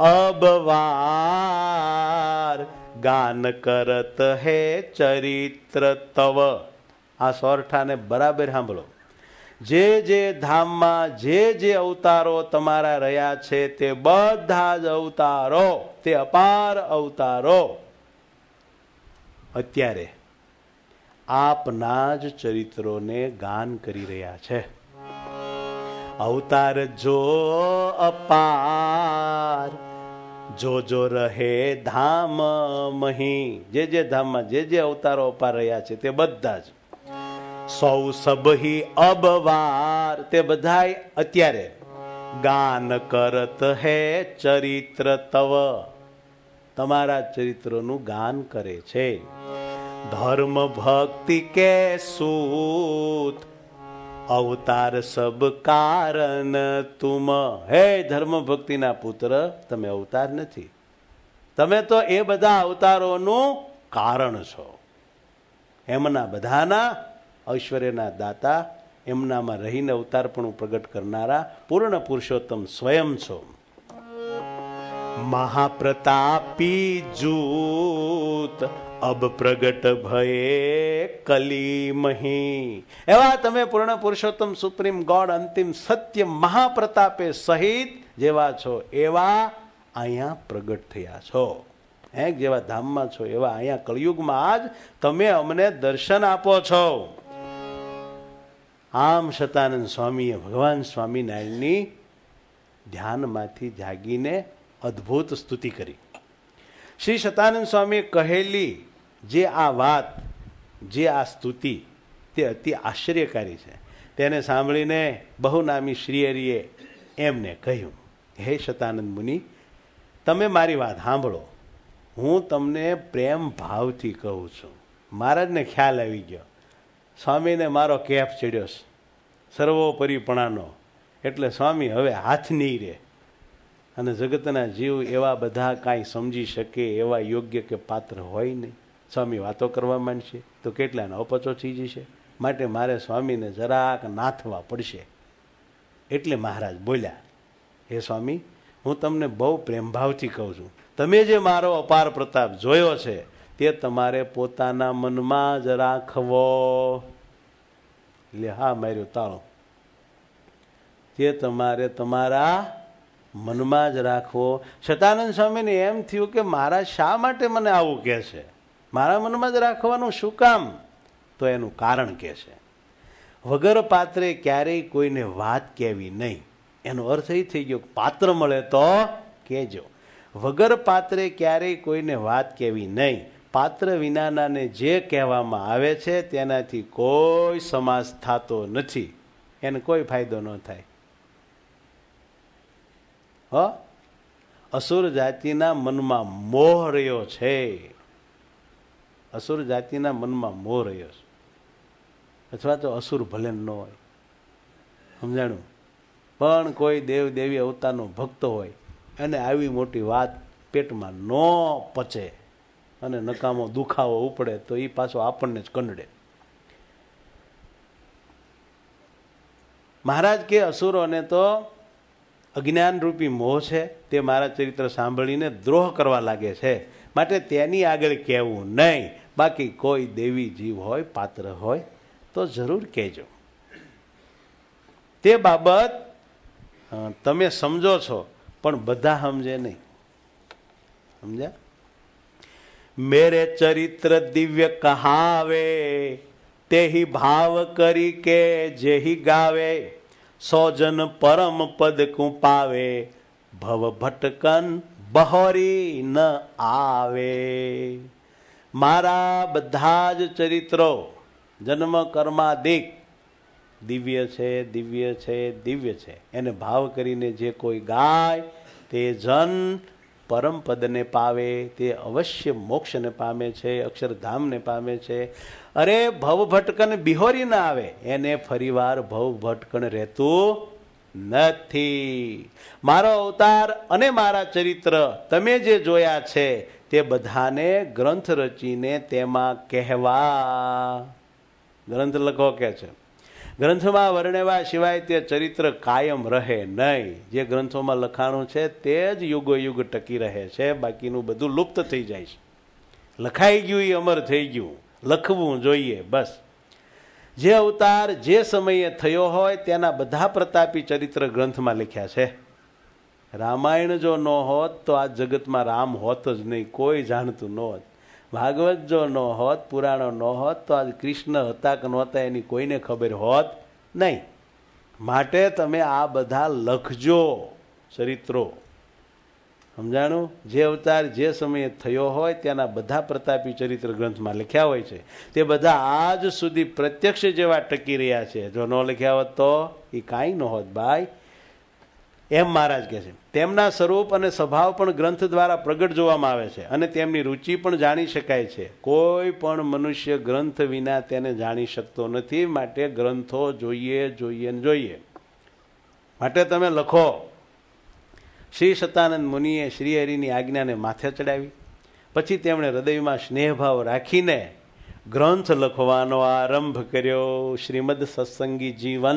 અબવાર ગાન કરત હે ચરિત્ર તવ. આ સોરઠાને બરાબર સાંભળો. જે ધામમાં જે અવતારો તમારા રહ્યા છે તે બધા જ અવતારો, તે અપાર અવતારો અત્યારે આપના જ ચરિત્રોને ગાન કરી રહ્યા છે. અવતાર જો અપાર જો રહે ધામ મહી, જે ધામમાં જે અવતારો અપાર રહ્યા છે તે બધા જ. સૌ સબહી અબવાર, તે બધાય અત્યારે ગાન કરત હે ચરિત્ર તવ, તમારા ચરિત્રોનું ગાન કરે છે. ધર્મ ભક્તિ કે સૂત અવતાર સબ કારણ તુમ. હે ધર્મ ભક્તિના પુત્ર, તમે અવતાર નથી, તમે તો એ બધા અવતારોનું કારણ છો. એમના બધાના ઐશ્વર્યના દાતા, એમનામાં રહીને અવતારપણું પ્રગટ કરનારા પૂર્ણ પુરુષોત્તમ સ્વયં છો. મહાપ્રતાપી જૂત અબ પ્રગટ ભયે કલીમહી. એવા તમે પૂર્ણ પુરુષોત્તમ સુપ્રીમ ગોડ અંતિમ સત્ય મહાપ્રતાપે સહિત જેવા છો એવા અહીંયા પ્રગટ થયા છો. જેવા ધામમાં છો એવા અહીંયા કળિયુગમાં આજ તમે અમને દર્શન આપો છો. આમ શતાનંદ સ્વામીએ ભગવાન સ્વામિનારાયણની ધ્યાનમાંથી જાગીને અદ્ભુત સ્તુતિ કરી. શ્રી શતાનંદ સ્વામીએ કહેલી જે આ વાત, જે આ સ્તુતિ, તે અતિ આશ્ચર્યકારી છે. તેને સાંભળીને બહુનામી શ્રીહરિએ એમને કહ્યું, હે શતાનંદ મુનિ, તમે મારી વાત સાંભળો. હું તમને પ્રેમ ભાવથી કહું છું. મહારાજને ખ્યાલ આવી ગયો, સ્વામીને મારો કેફ ચડ્યો છે સર્વોપરીપણાનો, એટલે સ્વામી હવે હાથ નહીં રહે. અને જગતના જીવ એવા બધા કાંઈ સમજી શકે એવા યોગ્ય કે પાત્ર હોય નહીં. સ્વામી વાતો કરવા માંડશે તો કેટલાનો અપચો થઈ જશે. માટે મારે સ્વામીને જરાક નાથવા પડશે. એટલે મહારાજ બોલ્યા, હે સ્વામી, હું તમને બહુ પ્રેમભાવથી કહું છું, તમે જે મારો અપાર પ્રતાપ જોયો છે તે તમારે પોતાના મનમાં જ રાખવો. એટલે હા માર્યું તાળું. તે તમારે તમારા મનમાં જ રાખવો. સતાનંદ સ્વામીને એમ થયું કે મહારાજ શા માટે મને આવું કહે છે, મારા મનમાં જ રાખવાનું શું કામ? તો એનું કારણ કહે છે, વગર પાત્રે ક્યારેય કોઈને વાત કહેવી નહીં. એનો અર્થ એ થઈ ગયો, પાત્ર મળે તો કહેજો. વગર પાત્રે ક્યારેય કોઈને વાત કહેવી નહીં. પાત્ર વિનાનાને જે કહેવામાં આવે છે તેનાથી કોઈ સમાસ થતો નથી, એને કોઈ ફાયદો ન થાય. અસુર જાતિના મનમાં મોહ રહ્યો છે. અસુર જાતિના મનમાં મોહ રહ્યો છે. અથવા તો અસુર ભલે ન હોય, સમજાણું, પણ કોઈ દેવ દેવી અવતારનો ભક્ત હોય અને આવી મોટી વાત પેટમાં ન પચે અને નકામો દુખાવો ઉપડે તો એ પાછો આપણને જ કંડડે. મહારાજ કે અસુરોને તો અજ્ઞાન રૂપી મોહ છે, તે મારા ચરિત્ર સાંભળીને દ્રોહ કરવા લાગે છે, માટે તેની આગળ કહેવું નહીં. બાકી કોઈ દેવી જીવ હોય, પાત્ર હોય તો જરૂર કહેજો. તે બાબત તમે સમજો છો, પણ બધા સમજે નહીં. સમજ્યા? મેરે ચરિત્ર દિવ્ય કહાવે, તેહી ભાવ કરી કે જેહી ગાવે, સૌજન પરમ પદ કુ પાવે, ભવ ભટકન બહોરી ન આવે. મારા બધા જ ચરિત્રો જન્મ કર્માદિક દિવ્ય છે, દિવ્ય છે, દિવ્ય છે. એને ભાવ કરીને જે કોઈ ગાય તે જન પરમ પદને પાવે, તે અવશ્ય મોક્ષને પામે છે, અક્ષરધામને પામે છે. અરે ભવ ભટકન બિહોરી ના આવે, એને ફરીવાર ભવ ભટકન રહેતું નથી. મારો અવતાર અને મારા ચરિત્ર તમે જે જોયા છે તે બધાને ગ્રંથ રચીને તેમાં કહેવા. ગ્રંથ લખો કે છે, ગ્રંથમાં વર્ણવ્યા સિવાય તે ચરિત્ર કાયમ રહે નહીં. જે ગ્રંથોમાં લખાણું છે તે જ યુગો યુગ ટકી રહે છે, બાકીનું બધું લુપ્ત થઈ જાય છે. લખાઈ ગયું એ અમર થઈ ગયું, લખવું જોઈએ બસ. જે અવતાર જે સમયે થયો હોય તેના બધા પ્રતાપી ચરિત્ર ગ્રંથમાં લખ્યા છે. રામાયણ જો ન હોત તો આ જગતમાં રામ હોત જ નહીં, કોઈ જાણતું ન હોત. ભાગવત જો ન હોત, પુરાણો ન હોત તો આજ કૃષ્ણ હતા કે નહોતા એની કોઈને ખબર હોત નહીં. માટે તમે આ બધા લખજો ચરિત્રો. સમજાણું? જે અવતાર જે સમયે થયો હોય તેના બધા પ્રતાપી ચરિત્ર ગ્રંથમાં લખ્યા હોય છે. તે બધા આજ સુધી પ્રત્યક્ષ જેવા ટકી રહ્યા છે. જો ન લખ્યા હોત તો એ કાંઈ ન હોત ભાઈ. એમ મહારાજ કહે છે. તેમના સ્વરૂપ અને સ્વભાવ પણ ગ્રંથ દ્વારા પ્રગટ જોવામાં આવે છે અને તેમની રુચિ પણ જાણી શકાય છે. કોઈ પણ મનુષ્ય ગ્રંથ વિના તેને જાણી શકતો નથી. માટે ગ્રંથો જોઈએ જોઈએ ને જોઈએ. માટે તમે લખો. શ્રી સતાનંદ મુનિએ શ્રીહરિની આજ્ઞાને માથે ચડાવી. પછી તેમણે હૃદયમાં સ્નેહભાવ રાખીને ગ્રંથ લખવાનો આરંભ કર્યો. શ્રીમદ સત્સંગી જીવન.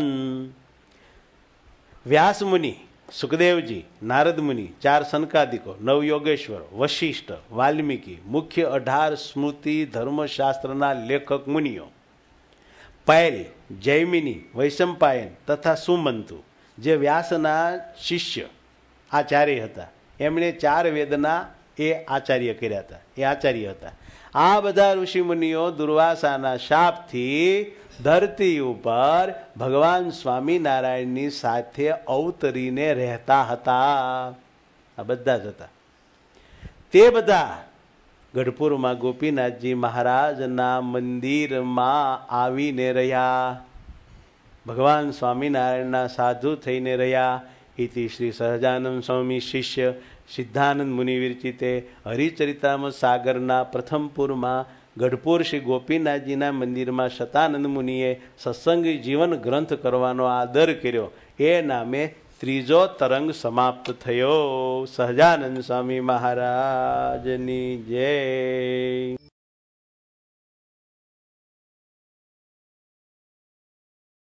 વ્યાસ મુનિ, સુખદેવજી, નારદ મુનિ, 4 સનકાદિકો, 9 યોગેશ્વરો, વશિષ્ઠ, વાલ્મીકી, મુખ્ય 18 સ્મૃતિ ધર્મશાસ્ત્રના લેખક મુનિઓ, પૈલ, જૈમિની, વૈશંપાયન તથા સુમંતુ જે વ્યાસના શિષ્ય આચાર્ય હતા. એમણે 4 વેદના એ આચાર્ય કર્યા હતા, એ આચાર્ય હતા. આ બધા ઋષિમુનિઓ દુર્વાસાના શાપથી ધરતી ઉપર ભગવાન સ્વામિનારાયણની સાથે અવતરીને રહેતા હતા. આ બધા જ હતા. તે બધા ગઢપુરમાં ગોપીનાથજી મહારાજના મંદિરમાં આવીને રહ્યા. ભગવાન સ્વામિનારાયણના સાધુ થઈને રહ્યા. ઇતિ શ્રી સહજાનંદ સ્વામી શિષ્ય સિદ્ધાનંદ મુનિ વિરચિતે હરિચરિતામૃત સાગરના પ્રથમ પૂરમાં ગઢપુર શ્રી ગોપીનાથજીના મંદિરમાં સતાનંદ મુનિએ સત્સંગી જીવન ગ્રંથ કરવાનો આદર કર્યો. એ નામે 3જો તરંગ સમાપ્ત થયો. સહજાનંદ સ્વામી મહારાજની જય.